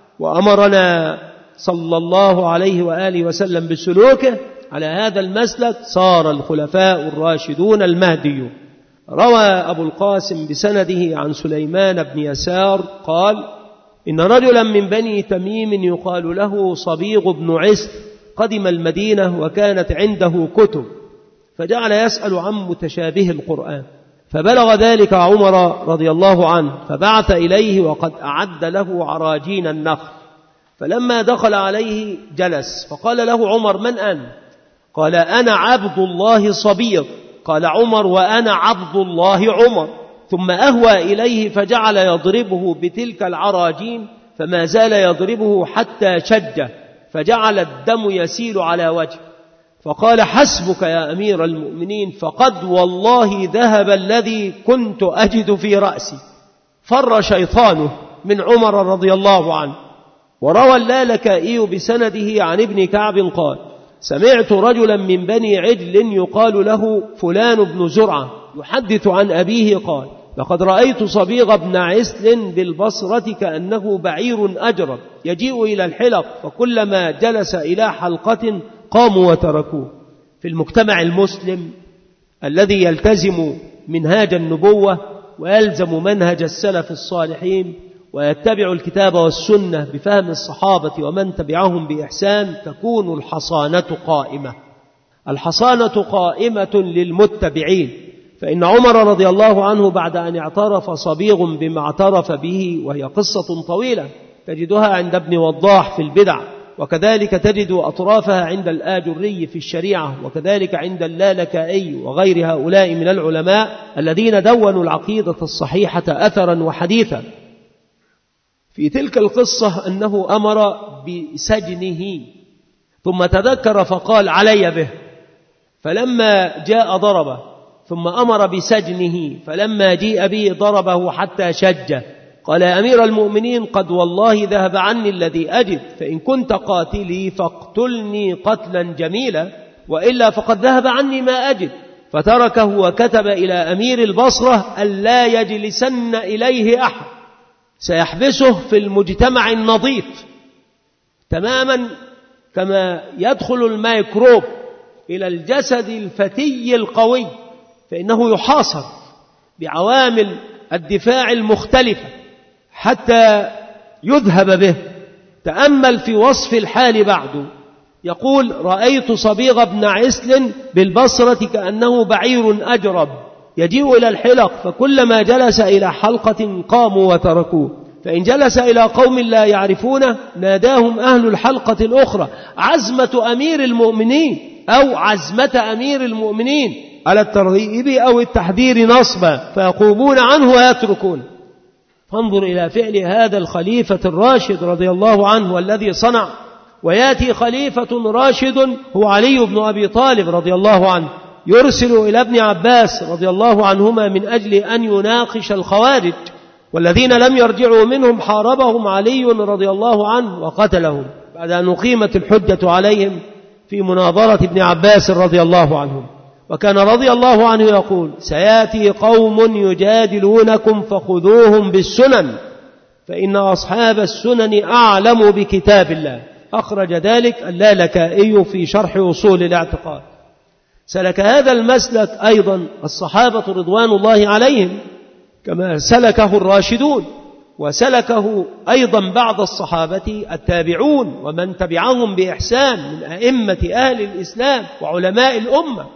وأمرنا صلى الله عليه وآله وسلم بسلوكه، على هذا المسلك صار الخلفاء الراشدون المهديون. روى أبو القاسم بسنده عن سليمان بن يسار قال: إن رجلا من بني تميم يقال له صبيغ بن عسل قدم المدينة، وكانت عنده كتب، فجعل يسأل عن متشابه القرآن، فبلغ ذلك عمر رضي الله عنه، فبعث إليه وقد أعد له عراجين النخل. فلما دخل عليه جلس، فقال له عمر: من أنت؟ قال: أنا عبد الله صبيغ. قال عمر: وأنا عبد الله عمر. ثم أهوى إليه فجعل يضربه بتلك العراجين، فما زال يضربه حتى شجه، فجعل الدم يسيل على وجهه. فقال: حسبك يا أمير المؤمنين، فقد والله ذهب الذي كنت أجد في رأسي. فر شيطانه من عمر رضي الله عنه. وروى اللالكائي بسنده عن ابن كعب قال: سمعت رجلا من بني عجل يقال له فلان بن زرعة يحدث عن أبيه قال: لقد رأيت صبيغ بن عسل بالبصرة كأنه بعير أجرب يجيء إلى الحلق، وكلما جلس إلى حلقة قاموا وتركوه. في المجتمع المسلم الذي يلتزم منهاج النبوة ويلزم منهج السلف الصالحين ويتبع الكتاب والسنة بفهم الصحابة ومن تبعهم بإحسان تكون الحصانة قائمة. الحصانة قائمة للمتبعين، فإن عمر رضي الله عنه بعد أن اعترف صبيغ بما اعترف به، وهي قصة طويلة تجدها عند ابن وضاح في البدع، وكذلك تجد أطرافها عند الآجري في الشريعة، وكذلك عند اللالكائي وغير هؤلاء من العلماء الذين دونوا العقيدة الصحيحة أثرا وحديثا. في تلك القصة أنه أمر بسجنه ثم تذكر فقال علي به، فلما جاء ضربه، ثم أمر بسجنه فلما جيء به ضربه حتى شج. قال يا أمير المؤمنين قد والله ذهب عني الذي أجد، فإن كنت قاتلي فاقتلني قتلا جميلا، وإلا فقد ذهب عني ما أجد. فتركه وكتب إلى أمير البصرة ألا يجلسن إليه أحد، سيحبسه في المجتمع النظيف تماما كما يدخل الميكروب إلى الجسد الفتي القوي، فإنه يحاصر بعوامل الدفاع المختلفة حتى يذهب به. تأمل في وصف الحال بعده، يقول رأيت صبيغ بن عسل بالبصرة كأنه بعير أجرب يجيء إلى الحلق، فكلما جلس إلى حلقة قاموا وتركوه، فإن جلس إلى قوم لا يعرفونه ناداهم أهل الحلقة الأخرى عزمة أمير المؤمنين أو عزمة أمير المؤمنين على الترغيب أو التحذير نصبا، فيقومون عنه ويتركون. فانظر إلى فعل هذا الخليفة الراشد رضي الله عنه الذي صنع. ويأتي خليفة راشد هو علي بن أبي طالب رضي الله عنه، يرسل إلى ابن عباس رضي الله عنهما من أجل أن يناقش الخوارج، والذين لم يرجعوا منهم حاربهم علي رضي الله عنه وقتلهم بعد أن أقيمت الحجة عليهم في مناظرة ابن عباس رضي الله عنهم. وكان رضي الله عنه يقول سيأتي قوم يجادلونكم فخذوهم بالسنن فإن أصحاب السنن أعلم بكتاب الله. أخرج ذلك اللالكائي في شرح أصول الاعتقاد. سلك هذا المسلك أيضا الصحابة رضوان الله عليهم كما سلكه الراشدون، وسلكه أيضا بعض الصحابة التابعون ومن تبعهم بإحسان من أئمة أهل الإسلام وعلماء الأمة.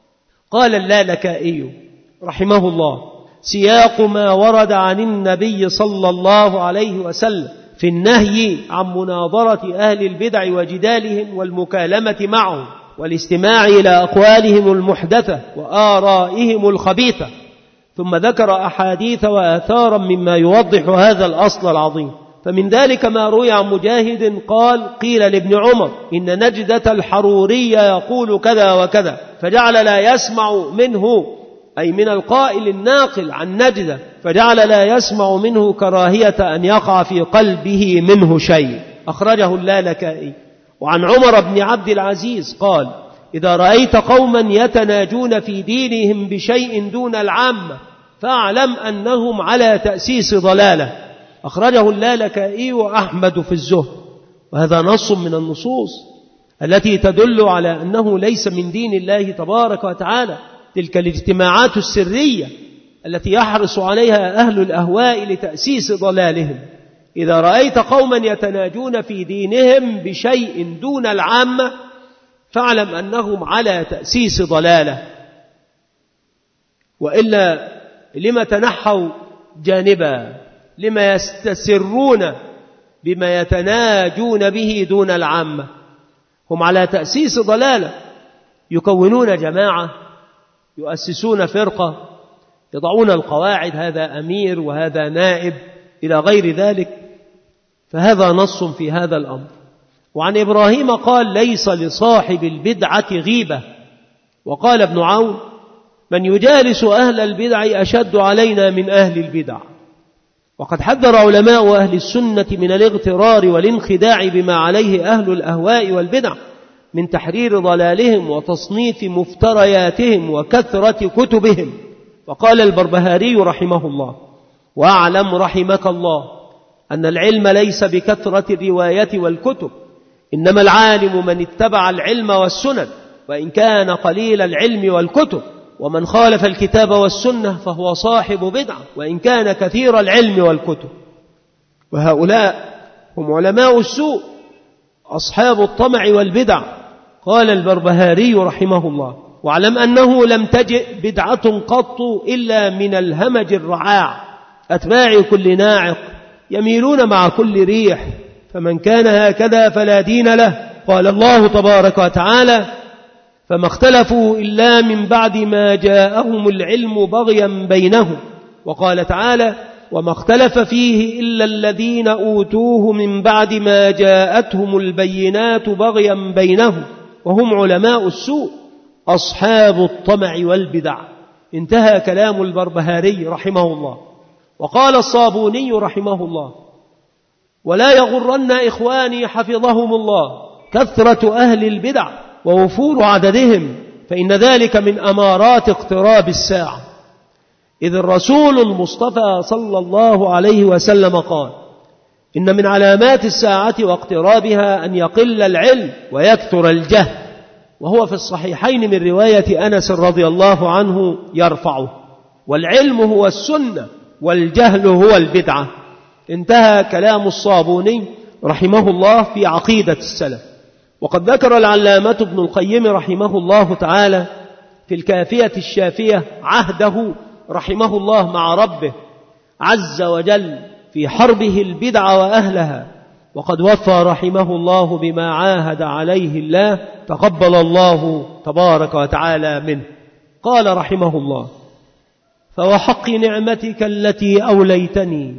قال اللالكائي رحمه الله سياق ما ورد عن النبي صلى الله عليه وسلم في النهي عن مناظرة أهل البدع وجدالهم والمكالمة معهم والاستماع إلى أقوالهم المحدثة وآرائهم الخبيثة، ثم ذكر أحاديث وآثارا مما يوضح هذا الأصل العظيم. فمن ذلك ما روي عن مجاهد قال قيل لابن عمر إن نجدة الحروري يقول كذا وكذا، فجعل لا يسمع منه أي من القائل الناقل عن نجدة، فجعل لا يسمع منه كراهية أن يقع في قلبه منه شيء. أخرجه اللالكائي. وعن عمر بن عبد العزيز قال إذا رأيت قوما يتناجون في دينهم بشيء دون العامة فاعلم أنهم على تأسيس ضلالة. أخرجه اللالكائي وأحمد في الزهد. وهذا نص من النصوص التي تدل على أنه ليس من دين الله تبارك وتعالى تلك الاجتماعات السرية التي يحرص عليها أهل الأهواء لتأسيس ضلالهم. إذا رأيت قوما يتناجون في دينهم بشيء دون العامة فاعلم أنهم على تأسيس ضلالة، وإلا لما تنحوا جانبا، لما يستسرون بما يتناجون به دون العامة. هم على تأسيس ضلالة، يكونون جماعة، يؤسسون فرقة، يضعون القواعد، هذا أمير وهذا نائب إلى غير ذلك. فهذا نص في هذا الأمر. وعن إبراهيم قال ليس لصاحب البدعة غيبة. وقال ابن عون من يجالس أهل البدع أشد علينا من أهل البدع. وقد حذر علماء أهل السنة من الاغترار والانخداع بما عليه أهل الأهواء والبدع من تحرير ضلالهم وتصنيف مفترياتهم وكثرة كتبهم. فقال البربهاري رحمه الله واعلم رحمك الله أن العلم ليس بكثرة الرواية والكتب، إنما العالم من اتبع العلم والسنن، وإن كان قليل العلم والكتب. ومن خالف الكتاب والسنة فهو صاحب بدعة وإن كان كثير العلم والكتب. وهؤلاء هم علماء السوء أصحاب الطمع والبدع. قال البربهاري رحمه الله: واعلم أنه لم تجئ بدعة قط إلا من الهمج الرعاع أتباع كل ناعق يميلون مع كل ريح، فمن كان هكذا فلا دين له. قال الله تبارك وتعالى: فما اختلفوا إلا من بعد ما جاءهم العلم بغيا بينهم. وقال تعالى: وما اختلف فيه إلا الذين أوتوه من بعد ما جاءتهم البينات بغيا بينهم، وهم علماء السوء أصحاب الطمع والبدع. انتهى كلام البربهاري رحمه الله. وقال الصابوني رحمه الله: ولا يغرن إخواني حفظهم الله كثرة أهل البدع ووفور عددهم، فإن ذلك من أمارات اقتراب الساعة. إذ الرسول المصطفى صلى الله عليه وسلم قال: إن من علامات الساعة واقترابها أن يقل العلم ويكثر الجهل. وهو في الصحيحين من رواية أنس رضي الله عنه يرفعه: والعلم هو السنة والجهل هو البدعة. انتهى كلام الصابوني رحمه الله في عقيدة السلف. وقد ذكر العلامة ابن القيم رحمه الله تعالى في الكافية الشافية عهده رحمه الله مع ربه عز وجل في حربه البدع وأهلها، وقد وفى رحمه الله بما عاهد عليه الله، تقبل الله تبارك وتعالى منه. قال رحمه الله: فوحق نعمتك التي أوليتني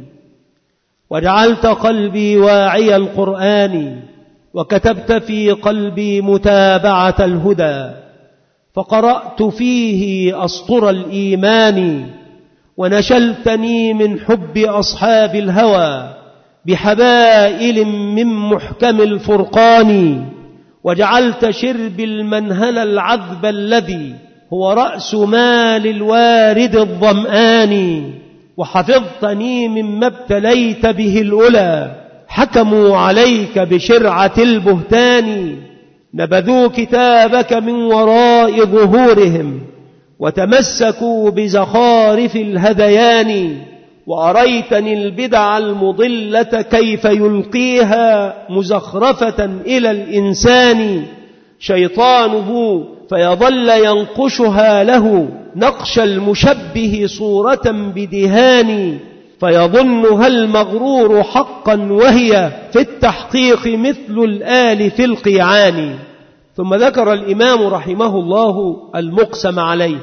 وجعلت قلبي واعي القرآن، وكتبت في قلبي متابعة الهدى، فقرأت فيه أسطر الإيمان، ونشلتني من حب أصحاب الهوى بحبائل من محكم الفرقان، وجعلت شرب المنهل العذب الذي هو رأس مال الوارد الظمآن، وحفظتني مما ابتليت به الأولى حكموا عليك بشرعة البهتان، نبذوا كتابك من وراء ظهورهم وتمسكوا بزخارف الهذيان، وأريتني البدع المضلة كيف يلقيها مزخرفة إلى الإنسان شيطانه فيظل ينقشها له نقش المشبه صورة بدهان، فيظنها المغرور حقا وهي في التحقيق مثل الآل في القيعان. ثم ذكر الإمام رحمه الله المقسم عليه،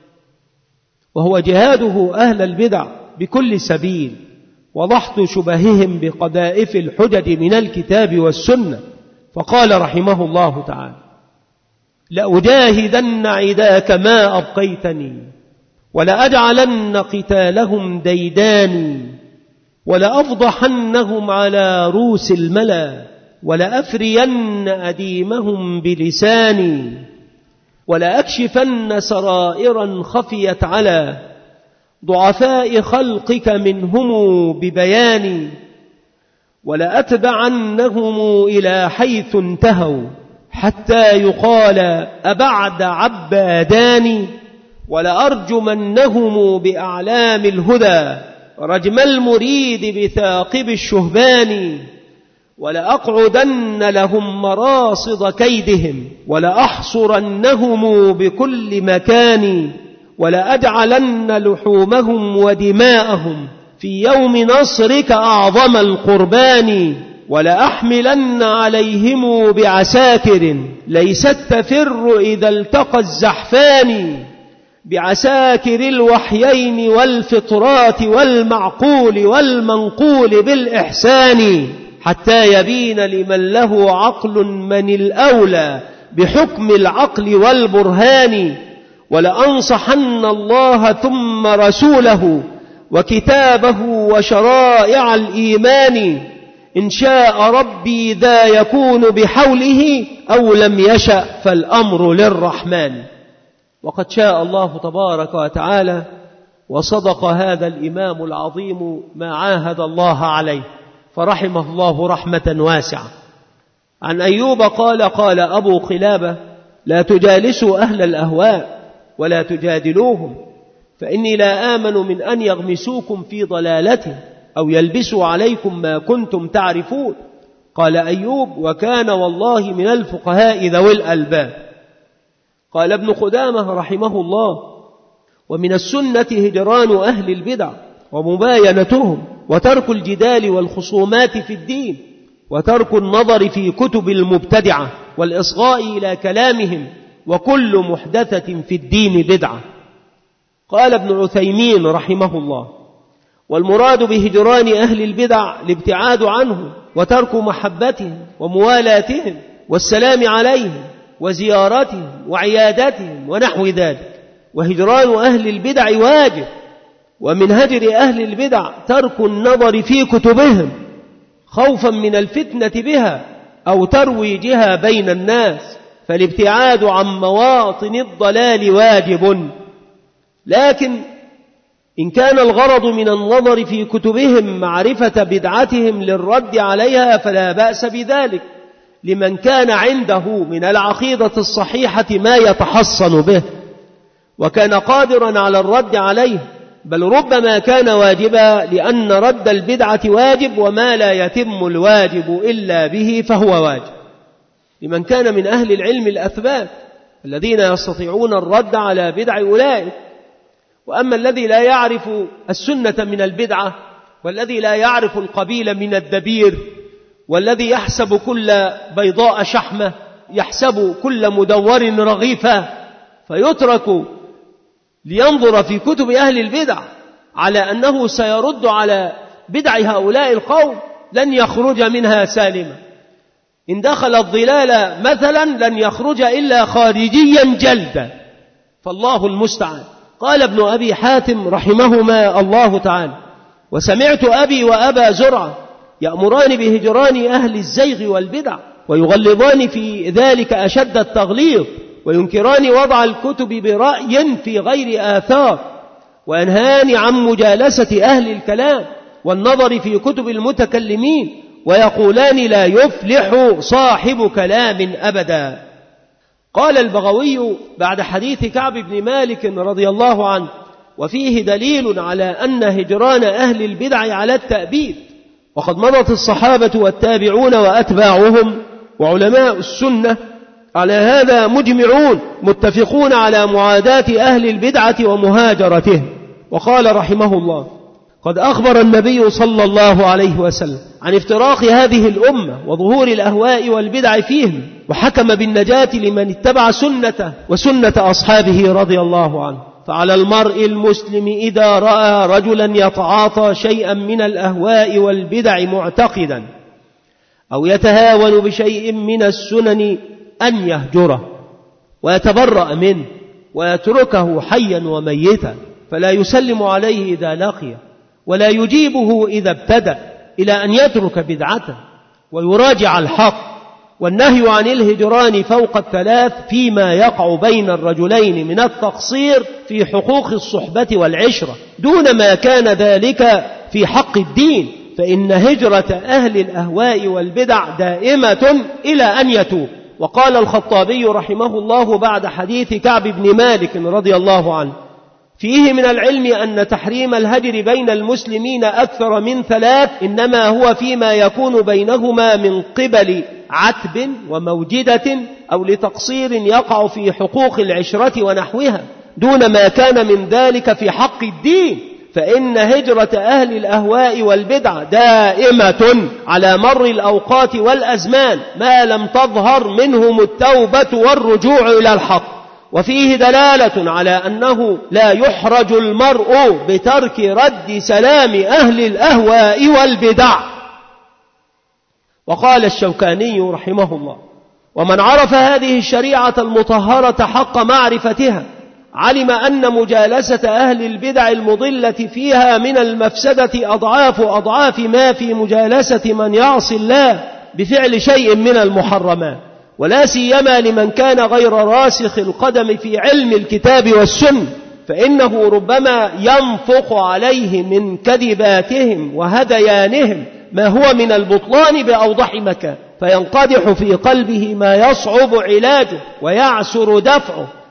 وهو جهاده أهل البدع بكل سبيل وضحت شبههم بقذائف الحجج من الكتاب والسنة. فقال رحمه الله تعالى: لأجاهدن عداك ما أبقيتني، ولأجعلن قتالهم ديداني، ولأفضحنهم على رؤوس الملا، ولأفرين أديمهم بلساني، ولأكشفن سرائرا خفيت على ضعفاء خلقك منهم ببياني، ولأتبعنهم إلى حيث انتهوا حتى يقال أبعد عبادان، ولأرجمنهم بأعلام الهدى رجم المريد بثاقب الشهبان، ولأقعدن لهم مراصد كيدهم، ولأحصرنهم بكل مكان، ولأجعلن لحومهم ودماءهم في يوم نصرك أعظم القربان، ولأحملن عليهم بعساكر ليست تفر إذا التقى الزحفان، بعساكر الوحيين والفطرات والمعقول والمنقول بالإحسان، حتى يبين لمن له عقل من الأولى بحكم العقل والبرهان، ولأنصحن الله ثم رسوله وكتابه وشرائع الإيمان، إن شاء ربي ذا يكون بحوله، أو لم يشأ فالأمر للرحمن. وقد شاء الله تبارك وتعالى وصدق هذا الإمام العظيم ما عاهد الله عليه، فرحمه الله رحمة واسعة. عن أيوب قال: قال أبو قلابة: لا تجالسوا أهل الأهواء ولا تجادلوهم فإني لا آمن من أن يغمسوكم في ضلالته أو يلبسوا عليكم ما كنتم تعرفون. قال أيوب: وكان والله من الفقهاء ذوي الألباب. قال ابن قدامة رحمه الله: ومن السنة هجران أهل البدع ومباينتهم وترك الجدال والخصومات في الدين وترك النظر في كتب المبتدعة والإصغاء إلى كلامهم وكل محدثة في الدين بدعة. قال ابن عثيمين رحمه الله: والمراد بهجران أهل البدع الابتعاد عنهم وترك محبتهم وموالاتهم والسلام عليهم وزيارتهم وعيادتهم ونحو ذلك. وهجران أهل البدع واجب، ومن هجر أهل البدع ترك النظر في كتبهم خوفا من الفتنة بها أو ترويجها بين الناس، فالابتعاد عن مواطن الضلال واجب. لكن إن كان الغرض من النظر في كتبهم معرفة بدعتهم للرد عليها فلا بأس بذلك، لمن كان عنده من العقيدة الصحيحة ما يتحصن به وكان قادرا على الرد عليه، بل ربما كان واجبا، لأن رد البدعة واجب، وما لا يتم الواجب إلا به فهو واجب. لمن كان من أهل العلم الأثبات الذين يستطيعون الرد على بدع أولئك. وأما الذي لا يعرف السنة من البدعة، والذي لا يعرف القبيل من الدبير، والذي يحسب كل بيضاء شحمة، يحسب كل مدور رغيفة، فيترك لينظر في كتب أهل البدع على أنه سيرد على بدع هؤلاء القوم، لن يخرج منها سالما. إن دخل الظلال مثلا لن يخرج إلا خارجيا جلدا، فالله المستعان. قال ابن أبي حاتم رحمهما الله تعالى: وسمعت أبي وأبا زرعة يأمران بهجران أهل الزيغ والبدع ويغلظان في ذلك أشد التغليظ، وينكران وضع الكتب برأي في غير آثار، وينهان عن مجالسة أهل الكلام والنظر في كتب المتكلمين، ويقولان لا يفلح صاحب كلام أبدا. قال البغوي بعد حديث كعب بن مالك رضي الله عنه: وفيه دليل على أن هجران أهل البدع على التأبيد، وقد مضت الصحابة والتابعون وأتباعهم وعلماء السنة على هذا مجمعون متفقون على معاداة أهل البدعة ومهاجرتهم. وقال رحمه الله: قد أخبر النبي صلى الله عليه وسلم عن افتراق هذه الأمة وظهور الأهواء والبدع فيهم، وحكم بالنجاة لمن اتبع سنته وسنة أصحابه رضي الله عنه. فعلى المرء المسلم إذا رأى رجلا يتعاطى شيئا من الأهواء والبدع معتقدا أو يتهاون بشيء من السنن أن يهجره ويتبرأ منه ويتركه حيا وميتا، فلا يسلم عليه إذا لقيه ولا يجيبه إذا ابتدأ، إلى أن يترك بدعته ويراجع الحق. والنهي عن الهجران فوق الثلاث فيما يقع بين الرجلين من التقصير في حقوق الصحبة والعشرة، دون ما كان ذلك في حق الدين، فإن هجرة أهل الأهواء والبدع دائمة إلى أن يتوب. وقال الخطابي رحمه الله بعد حديث كعب بن مالك رضي الله عنه: فيه من العلم أن تحريم الهجر بين المسلمين أكثر من ثلاث إنما هو فيما يكون بينهما من قبل عتب وموجدة أو لتقصير يقع في حقوق العشرة ونحوها، دون ما كان من ذلك في حق الدين، فإن هجرة أهل الأهواء والبدع دائمة على مر الأوقات والأزمان ما لم تظهر منهم التوبة والرجوع إلى الحق. وفيه دلالة على أنه لا يحرج المرء بترك رد سلام أهل الأهواء والبدع. وقال الشوكاني رحمه الله: ومن عرف هذه الشريعة المطهرة حق معرفتها علم أن مجالسة أهل البدع المضلة فيها من المفسدة أضعاف أضعاف ما في مجالسة من يعصي الله بفعل شيء من المحرمات، ولا سيما لمن كان غير راسخ القدم في علم الكتاب والسنة، فإنه ربما ينفق عليه من كذباتهم وهديانهم ما هو من البطلان بأوضح مكان، فينقدح في قلبه ما يصعب علاجه ويعسر دفعه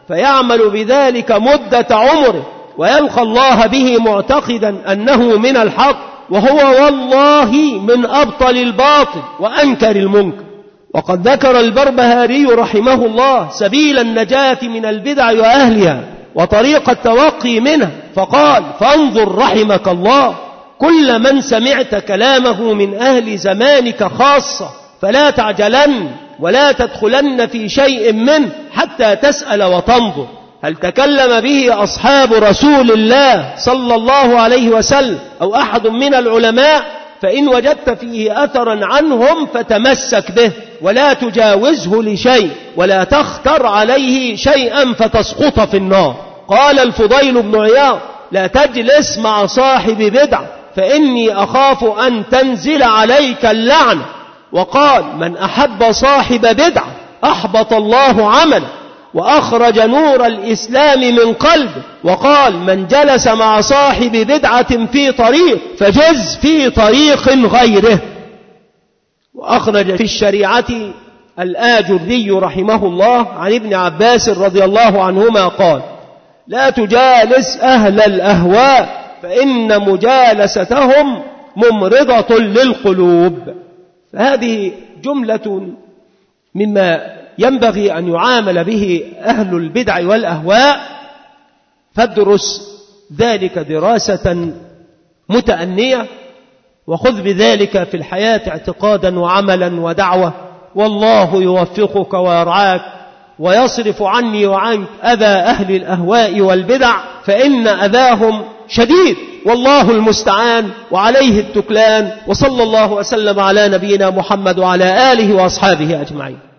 فيعمل بذلك مدة عمره ويلقى الله به معتقدا أنه من الحق، وهو والله من أبطل الباطل وأنكر المنكر. وقد ذكر البربهاري رحمه الله سبيل النجاة من البدع وأهلها وطريق التوقي منها، فقال: فانظر رحمك الله كل من سمعت كلامه من أهل زمانك خاصة، فلا تعجلن ولا تدخلن في شيء منه حتى تسأل وتنظر هل تكلم به أصحاب رسول الله صلى الله عليه وسلم أو أحد من العلماء، فإن وجدت فيه أثرا عنهم فتمسك به ولا تجاوزه لشيء ولا تختر عليه شيئا فتسقط في النار. قال الفضيل بن عياض: لا تجلس مع صاحب بدع فإني أخاف أن تنزل عليك اللعنة. وقال: من أحب صاحب بدع أحبط الله عمله وأخرج نور الإسلام من قلبه. وقال: من جلس مع صاحب بدعة في طريق فجز في طريق غيره. وأخرج في الشريعة الآجري رحمه الله عن ابن عباس رضي الله عنهما قال: لا تجالس أهل الأهواء فإن مجالستهم ممرضة للقلوب. فهذه جملة مما ينبغي أن يعامل به أهل البدع والأهواء، فادرس ذلك دراسة متأنية وخذ بذلك في الحياة اعتقادا وعملا ودعوة، والله يوفقك ويرعاك ويصرف عني وعنك أذى أهل الأهواء والبدع، فإن أذاهم شديد والله المستعان وعليه التكلان. وصلى الله وسلم على نبينا محمد وعلى آله وأصحابه أجمعين.